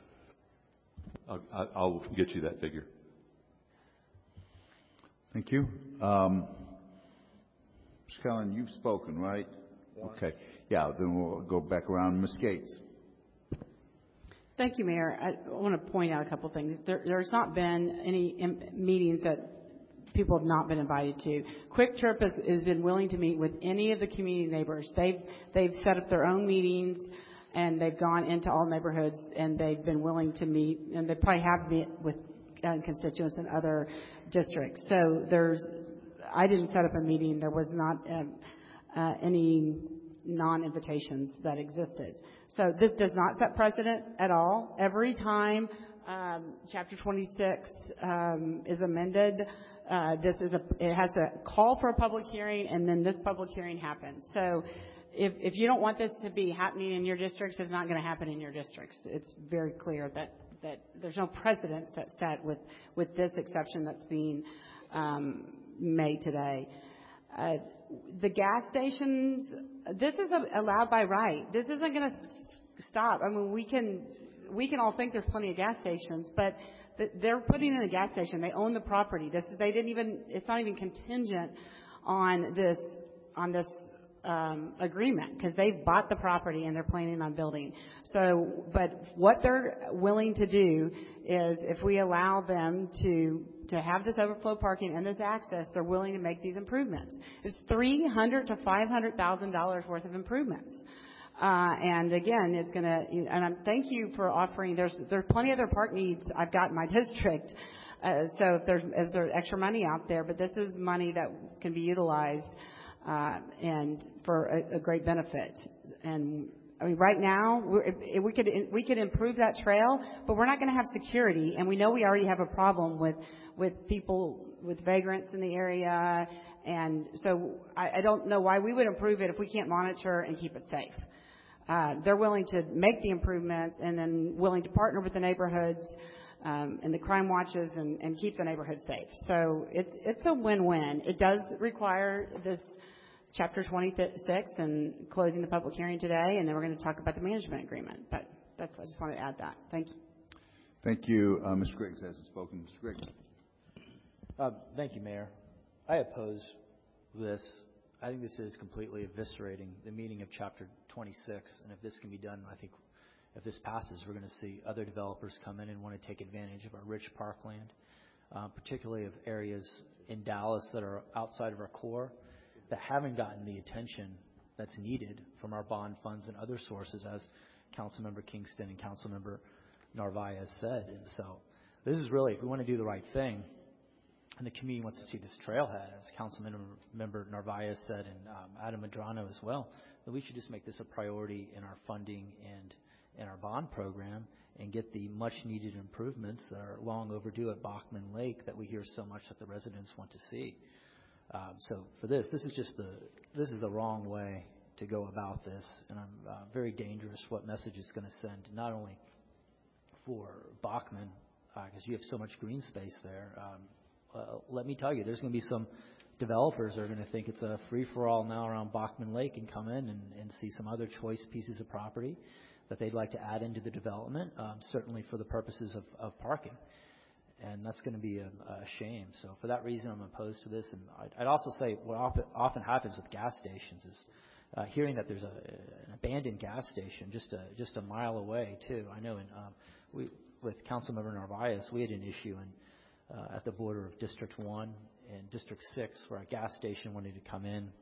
I'll get you that figure. Thank you. Mr. Cullen, you've spoken, right? Okay. Yeah, then we'll go back around. Ms. Gates. Thank you, Mayor. I want to point out a couple things. There's not been any meetings that people have not been invited to. Quick Trip has been willing to meet with any of the community neighbors. They've set up their own meetings, and they've gone into all neighborhoods, and they've been willing to meet, and they probably have met with constituents in other districts. So I didn't set up a meeting. There was not any non-invitations that existed. So this does not set precedent at all. Every time Chapter 26 is amended, it has a call for a public hearing, and then this public hearing happens. So if you don't want this to be happening in your districts, it's not going to happen in your districts. It's very clear that there's no precedent that's set with this exception that's being made today. The gas stations, this is allowed by right. This isn't going to stop. I mean, we can all think there's plenty of gas stations, but they're putting in a gas station. They own the property. It's not even contingent on this agreement because they've bought the property and they're planning on building. So, but what they're willing to do is if we allow them to have this overflow parking and this access, they're willing to make these improvements. It's $300,000 to $500,000 worth of improvements. And again, it's going to, and thank you for offering, there's plenty of other park needs I've got in my district. So if there's extra money out there, but this is money that can be utilized and for a great benefit. And I mean, right now we could improve that trail, but we're not going to have security, and we know we already have a problem with people with vagrants in the area, and so I don't know why we would improve it if we can't monitor and keep it safe. They're willing to make the improvements and then willing to partner with the neighborhoods and the crime watches and keep the neighborhood safe. So it's a win-win. It does require this Chapter 26 and closing the public hearing today, and then we're going to talk about the management agreement. But I just wanted to add that. Thank you. Thank you. Ms. Griggs hasn't spoken. Mr. Griggs. Thank you, Mayor. I oppose this. I think this is completely eviscerating the meaning of Chapter 26. And if this can be done, I think if this passes, we're going to see other developers come in and want to take advantage of our rich parkland, particularly of areas in Dallas that are outside of our core that haven't gotten the attention that's needed from our bond funds and other sources, as Councilmember Kingston and Councilmember Narvaez said. And so this is really, if we want to do the right thing, and the community wants to see this trailhead, as Councilmember Narvaez said, and Adam Medrano as well, that we should just make this a priority in our funding and in our bond program and get the much-needed improvements that are long overdue at Bachman Lake that we hear so much that the residents want to see. So for this is the wrong way to go about this, and I'm very dangerous what message it's going to send, not only for Bachman, because you have so much green space there. Let me tell you, there's going to be some developers that are going to think it's a free-for-all now around Bachman Lake and come in and see some other choice pieces of property that they'd like to add into the development, certainly for the purposes of parking. And that's going to be a shame. So for that reason, I'm opposed to this. And I'd also say what often happens with gas stations is hearing that there's an abandoned gas station just a mile away, too. I know with Councilmember Narvaez, we had an issue at the border of District 1 and District 6 where a gas station wanted to come in.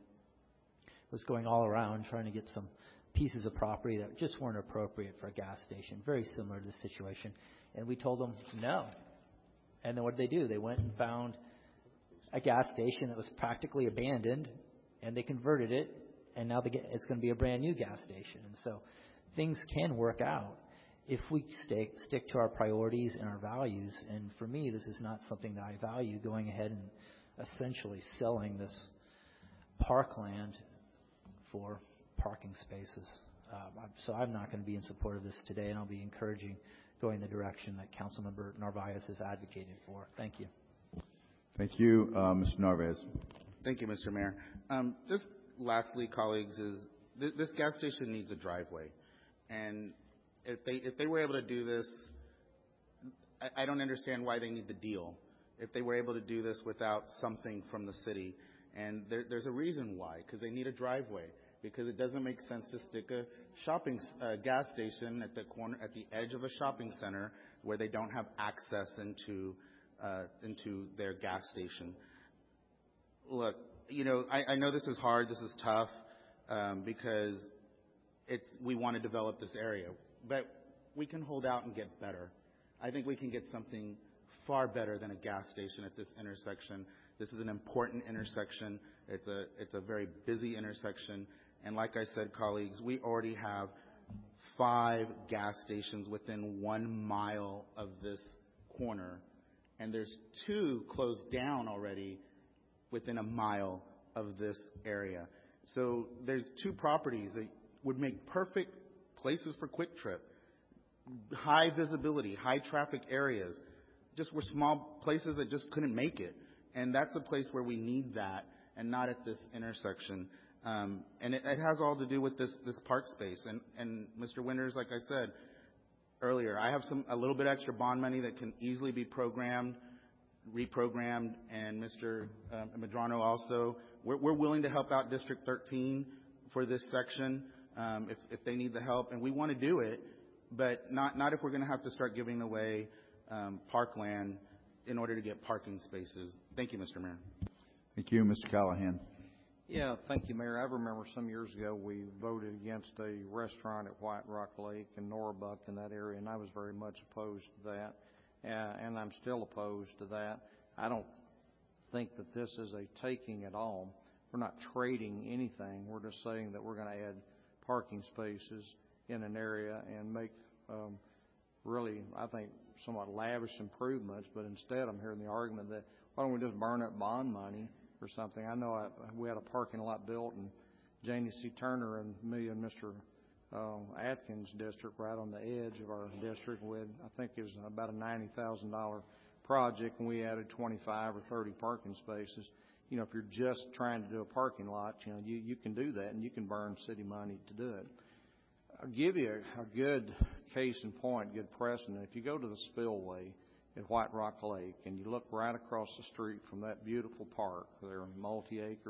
It was going all around trying to get some pieces of property that just weren't appropriate for a gas station, very similar to the situation. And we told them no. And then what did they do? They went and found a gas station that was practically abandoned, and they converted it, and now it's going to be a brand new gas station. And so things can work out if we stick to our priorities and our values. And for me, this is not something that I value, going ahead and essentially selling this parkland for parking spaces. So I'm not going to be in support of this today, and I'll be encouraging going the direction that Councilmember Narvaez has advocated for. Thank you. Thank you, Mr. Narvaez. Thank you, Mr. Mayor. Just lastly, colleagues, is this gas station needs a driveway, and if they were able to do this, I don't understand why they need the deal. If they were able to do this without something from the city, and there's a reason why, because they need a driveway. Because it doesn't make sense to stick a gas station at the corner, at the edge of a shopping center where they don't have access into their gas station. Look, I know this is hard, this is tough, because we want to develop this area, but we can hold out and get better. I think we can get something far better than a gas station at this intersection. This is an important intersection. It's a very busy intersection. And like I said, colleagues, we already have 5 gas stations within 1 mile of this corner. And there's 2 closed down already within a mile of this area. So there's 2 properties that would make perfect places for Quick Trip. High visibility, high traffic areas. Just were small places that just couldn't make it. And that's the place where we need that, and not at this intersection. And it has all to do with this park space. And Mr. Winters, like I said earlier, I have a little bit extra bond money that can easily be reprogrammed, and Mr. Medrano also. We're willing to help out District 13 for this section if they need the help, and we want to do it, but not if we're going to have to start giving away parkland in order to get parking spaces. Thank you, Mr. Mayor. Thank you, Mr. Callahan. Yeah, thank you, Mayor. I remember some years ago we voted against a restaurant at White Rock Lake and Norbuck in that area, and I was very much opposed to that, and I'm still opposed to that. I don't think that this is a taking at all. We're not trading anything. We're just saying that we're going to add parking spaces in an area and make really, I think, somewhat lavish improvements, but instead I'm hearing the argument that why don't we just burn up bond money or something. I know we had a parking lot built in Janie C. Turner and me and Mr. Atkins district right on the edge of our district with, I think it was about a $90,000 project, and we added 25 or 30 parking spaces. If you're just trying to do a parking lot, you can do that, and you can burn city money to do it. I'll give you a good case in point, good precedent. If you go to the spillway at White Rock Lake and you look right across the street from that beautiful park, there are multi-acres,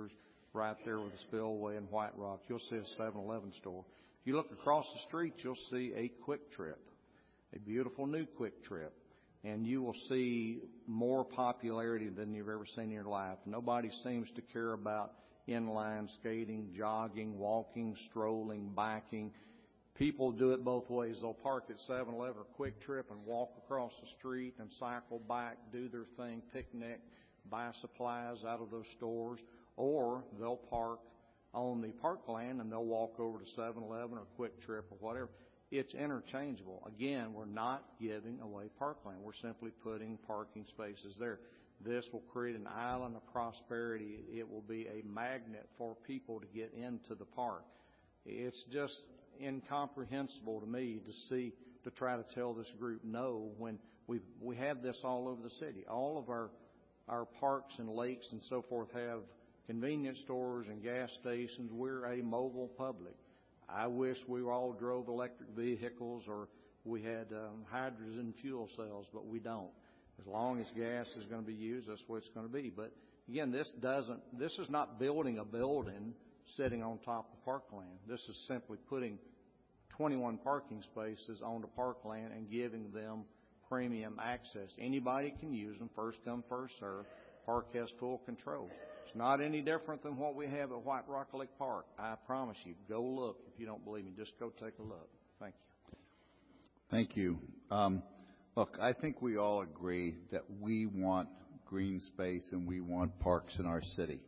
right there with the spillway in White Rock. You'll see a 7-Eleven store. If you look across the street, you'll see a Quick Trip, a beautiful new Quick Trip. And you will see more popularity than you've ever seen in your life. Nobody seems to care about inline skating, jogging, walking, strolling, biking. People do it both ways. They'll park at 7-Eleven or Quick Trip and walk across the street and cycle back, do their thing, picnic, buy supplies out of those stores. Or they'll park on the parkland and they'll walk over to 7-Eleven or Quick Trip or whatever. It's interchangeable. Again, we're not giving away parkland. We're simply putting parking spaces there. This will create an island of prosperity. It will be a magnet for people to get into the park. It's just incomprehensible to me to try to tell this group no when we have this all over the city. All of our parks and lakes and so forth have convenience stores and gas stations. We're a mobile public. I wish we all drove electric vehicles or we had hydrogen fuel cells, but we don't. As long as gas is going to be used, that's what it's going to be. But again, this is not building a building sitting on top of parkland. This is simply putting 21 parking spaces on the parkland and giving them premium access. Anybody can use them, first come, first serve. Park has full control. It's not any different than what we have at White Rock Lake Park. I promise you. Go look. If you don't believe me, just go take a look. Thank you. Thank you. Look, I think we all agree that we want green space and we want parks in our city.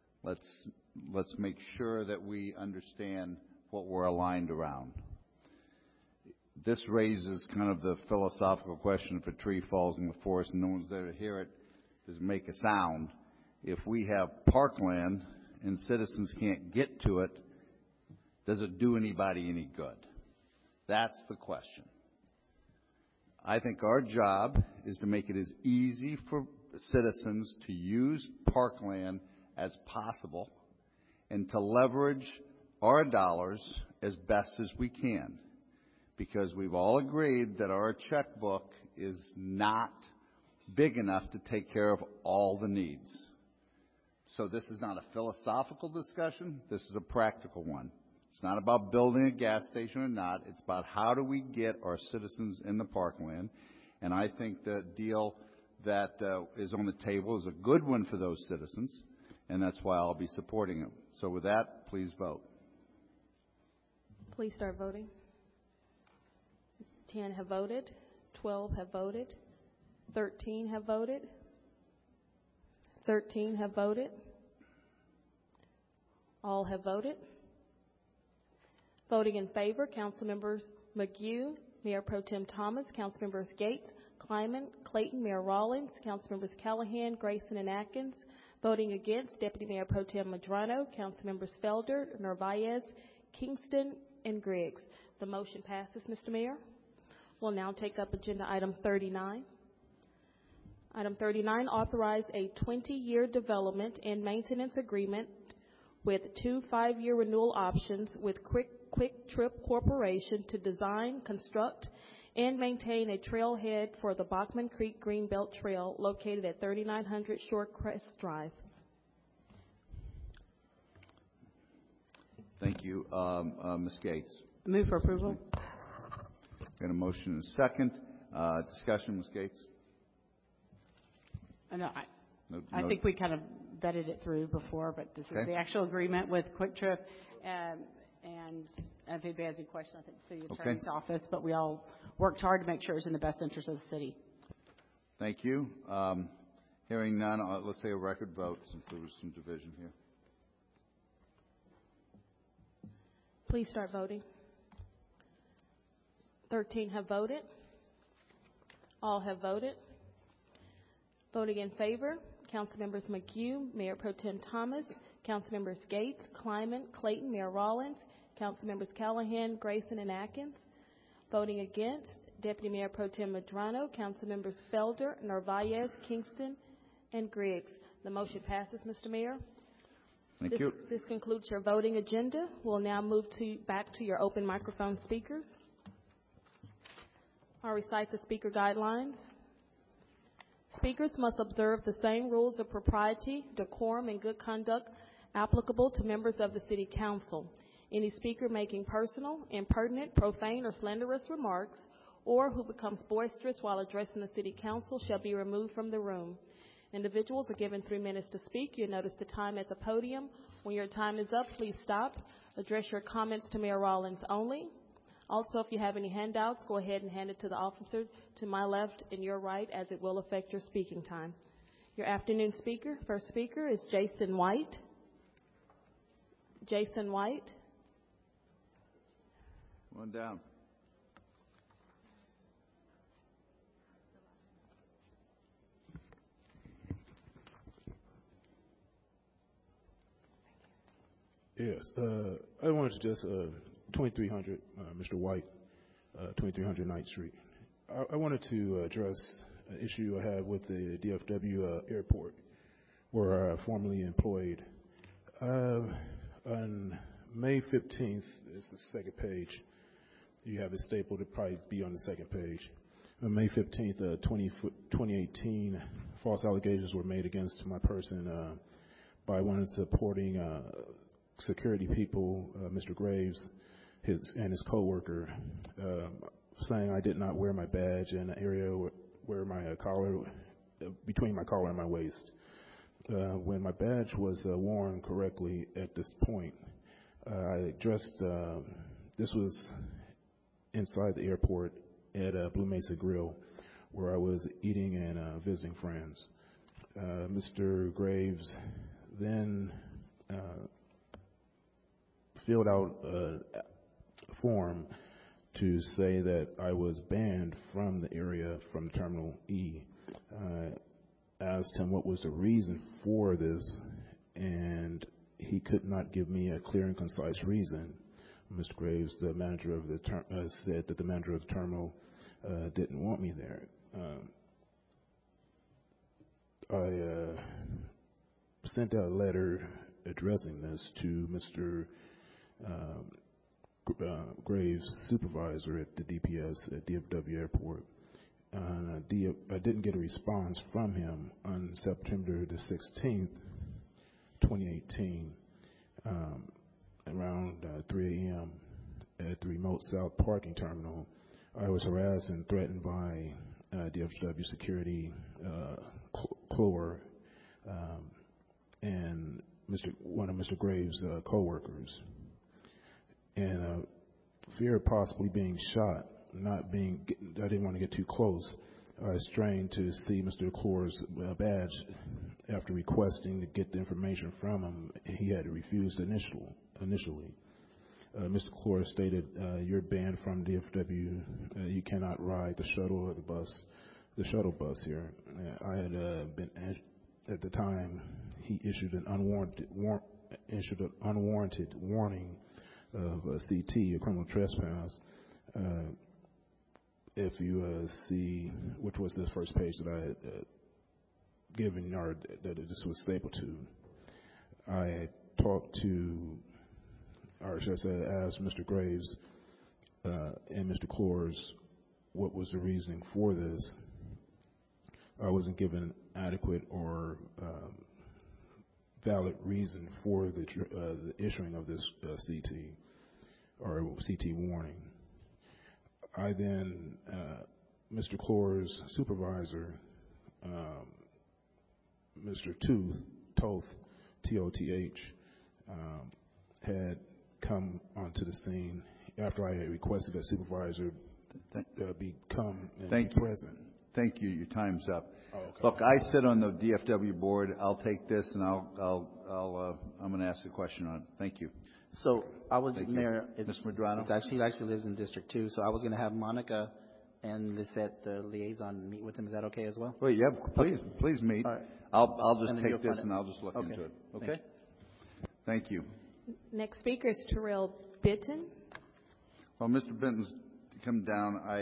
Let's make sure that we understand what we're aligned around. This raises kind of the philosophical question: if a tree falls in the forest and no one's there to hear it, does it make a sound? If we have parkland and citizens can't get to it, does it do anybody any good? That's the question. I think our job is to make it as easy for citizens to use parkland as possible and to leverage our dollars as best as we can, because we've all agreed that our checkbook is not big enough to take care of all the needs. So this is not a philosophical discussion. This is a practical one. It's not about building a gas station or not. It's about how do we get our citizens in the parkland. And I think the deal that is on the table is a good one for those citizens, and that's why I'll be supporting it. So with that, please vote. Please start voting. 10 have voted. 12 have voted. 13 have voted. 13 have voted. All have voted. Voting in favor, Councilmembers McGue, Mayor Pro Tem Thomas, Councilmembers Gates, Kleiman, Clayton, Mayor Rawlings, Councilmembers Callahan, Grayson, and Atkins. Voting against, Deputy Mayor Pro Tem Medrano, Councilmembers Felder, Narvaez, Kingston, and Griggs. The motion passes, Mr. Mayor. We'll now take up agenda item 39. Item 39, authorize a 20-year development and maintenance agreement with 2 5-year renewal options with Quick Trip Corporation to design, construct, and maintain a trailhead for the Bachman Creek Greenbelt Trail located at 3900 Shorecrest Drive. Thank you. Ms. Gates. Move for approval. Got a motion and a second. Discussion, Ms. Gates? No, I think we kind of vetted it through before, but this is the actual agreement with Quick Trip. And if anybody has any questions, I think the city attorney's office, but we all worked hard to make sure it's in the best interest of the city. Thank you. Hearing none, let's say a record vote since there was some division here. Please start voting. 13 have voted. All have voted. Voting in favor, Councilmembers McHugh, Mayor Pro Tem Thomas, Councilmembers Gates, Kleiman, Clayton, Mayor Rawlins, Councilmembers Callahan, Grayson, and Atkins. Voting against, Deputy Mayor Pro Tem Medrano, Councilmembers Felder, Narvaez, Kingston, and Griggs. The motion passes, Mr. Mayor. Thank you. This concludes your voting agenda. We'll now move back to your open microphone speakers. I'll recite the speaker guidelines. Speakers must observe the same rules of propriety, decorum, and good conduct applicable to members of the City Council. Any speaker making personal, impertinent, profane, or slanderous remarks, or who becomes boisterous while addressing the City Council shall be removed from the room. Individuals are given 3 minutes to speak. You'll notice the time at the podium. When your time is up, please stop. Address your comments to Mayor Rollins only. Also, if you have any handouts, go ahead and hand it to the officer to my left and your right, as it will affect your speaking time. Your afternoon speaker, first speaker, is Jason White. Jason White. One down. Yes, I wanted to just 2300 Mr. White, 2300 Ninth Street. I wanted to address an issue I have with the DFW airport, where I formerly employed. On May 15th, it's the second page. You have it stapled. It'll probably be on the second page. On May 15th, 2018, false allegations were made against my person by one of the supporting security people, Mr. Graves, and his co-worker, saying I did not wear my badge in an area where my collar, between my collar and my waist. When my badge was worn correctly at this point, I addressed, this was inside the airport at Blue Mesa Grill, where I was eating and visiting friends. Mr. Graves then filled out a form to say that I was banned from the area, from Terminal E. Asked him what was the reason for this, and he could not give me a clear and concise reason. Mr. Graves, the manager of the said that the manager of the terminal didn't want me there. I sent out a letter addressing this to Mr. Graves' supervisor at the DPS at DFW Airport. I didn't get a response from him on September the 16th, 2018, around 3 a.m. at the remote South Parking Terminal. I was harassed and threatened by DFW security, Clore, and one of Mr. Graves' co-workers. And fear of possibly being shot, I didn't want to get too close. I strained to see Mr. Clore's badge. After requesting to get the information from him, he had refused initially. Mr. Clore stated, you're banned from DFW. You cannot ride the shuttle or the shuttle bus here. I had been, at the time, he issued an unwarranted warning of CT, a criminal trespass. If you see, which was the first page that I had given, or that this was stapled to, I talked to, or should I say, asked Mr. Graves and Mr. Clores what was the reasoning for this. I wasn't given adequate or valid reason for the issuing of this CT or CT warning. I then, Mr. Clore's supervisor, Mr. Toth, T-O-T-H, had come onto the scene after I had requested that supervisor become and be present. Thank you. Your time's up. Oh, okay. Look, I sit on the DFW board. I'll take this and I'm going to ask a question on it. Thank you. So I was, Mayor, Ms. Medrano. She actually lives in District 2, so I was going to have Monica and Lisette, the liaison, meet with him. Is that okay as well? Well, yeah, please meet. All right. I'll just take this and I'll just look into it. Okay? Thank you. Next speaker is Terrell Bitton. Well, Mr. Benton's come down. I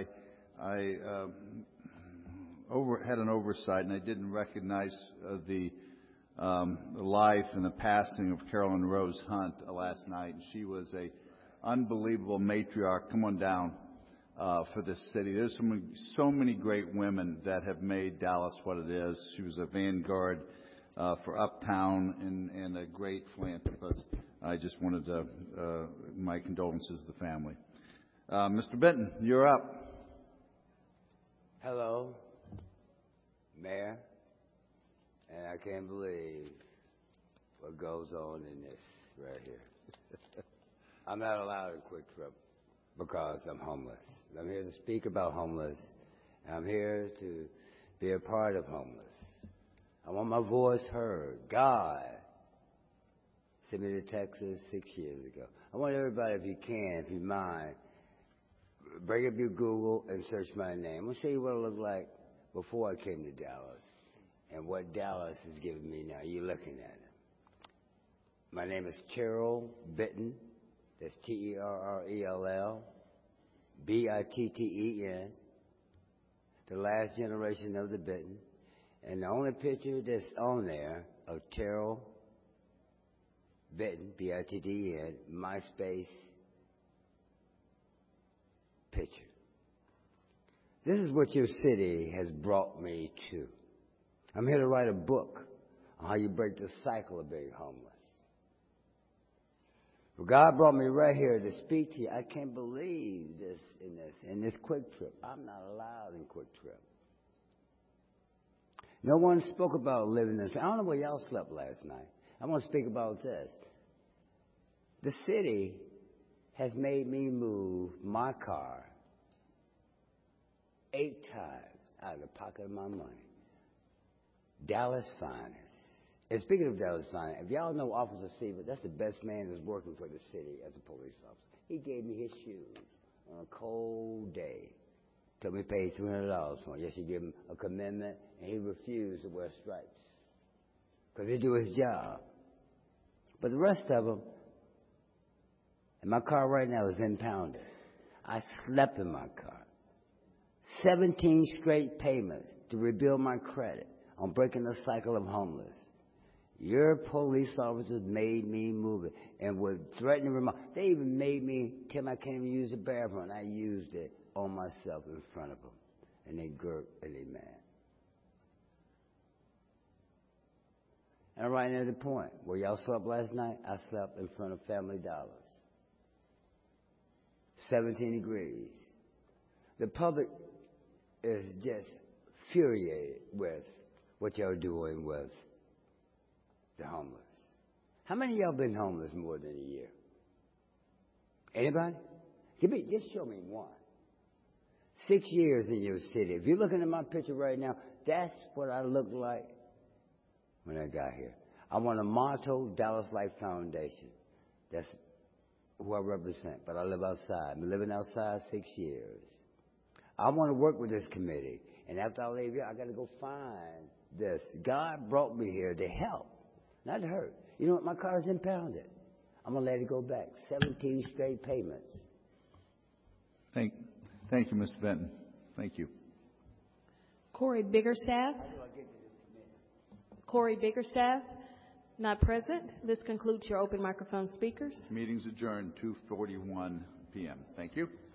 had an oversight, and I didn't recognize the life and the passing of Carolyn Rose Hunt last night. She was a unbelievable matriarch. Come on down for this city. There's so many great women that have made Dallas what it is. She was a vanguard for Uptown and a great philanthropist. I just wanted to, my condolences to the family. Mr. Benton, you're up. Hello, Mayor, and I can't believe what goes on in this right here. I'm not allowed a quick trip because I'm homeless. I'm here to speak about homeless. I'm here to be a part of homeless. I want my voice heard. God sent me to Texas 6 years ago. I want everybody, if you can, if you mind, bring up your Google and search my name. I'm going to show you what it looked like before I came to Dallas and what Dallas is giving me now. You're looking at it. My name is Terrell Bitten. That's Terrell Bitten. The last generation of the Bitten. And the only picture that's on there of Terrell Bitten, Bitten, MySpace picture. This is what your city has brought me to. I'm here to write a book on how you break the cycle of being homeless. Well, God brought me right here to speak to you. I can't believe this in this quick trip. I'm not allowed in quick trip. No one spoke about living this. I don't know where y'all slept last night. I want to speak about this. The city has made me move my car 8 times out of the pocket of my money. Dallas finest. And speaking of Dallas finest, if y'all know Officer Seaver, that's the best man that's working for the city as a police officer. He gave me his shoes on a cold day. Told me to pay $300 for it. Yes, he gave him a commitment, and he refused to wear stripes because he do his job. But the rest of them, and my car right now is impounded. I slept in my car. 17 straight payments to rebuild my credit on breaking the cycle of homeless. Your police officers made me move it and would threaten to remote. They even made me tell me I can't even use the bathroom, and I used it on myself in front of them. And they girt and they mad. And I'm right near the point where y'all slept last night. I slept in front of Family Dollars. 17 degrees. The public is just infuriated with what y'all doing with the homeless. How many of y'all been homeless more than a year? Anybody? Just show me one. 6 years in your city. If you're looking at my picture right now, that's what I looked like when I got here. I want a motto, Dallas Life Foundation. That's who I represent, but I live outside. I've been living outside 6 years. I want to work with this committee, and after I leave here, I got to go find this. God brought me here to help, not to hurt. You know what? My car is impounded. I'm going to let it go back. 17 straight payments. Thank you, Mr. Benton. Thank you. Corey Biggerstaff. Corey Biggerstaff, not present. This concludes your open microphone speakers. Meeting's adjourned 2:41 p.m. Thank you.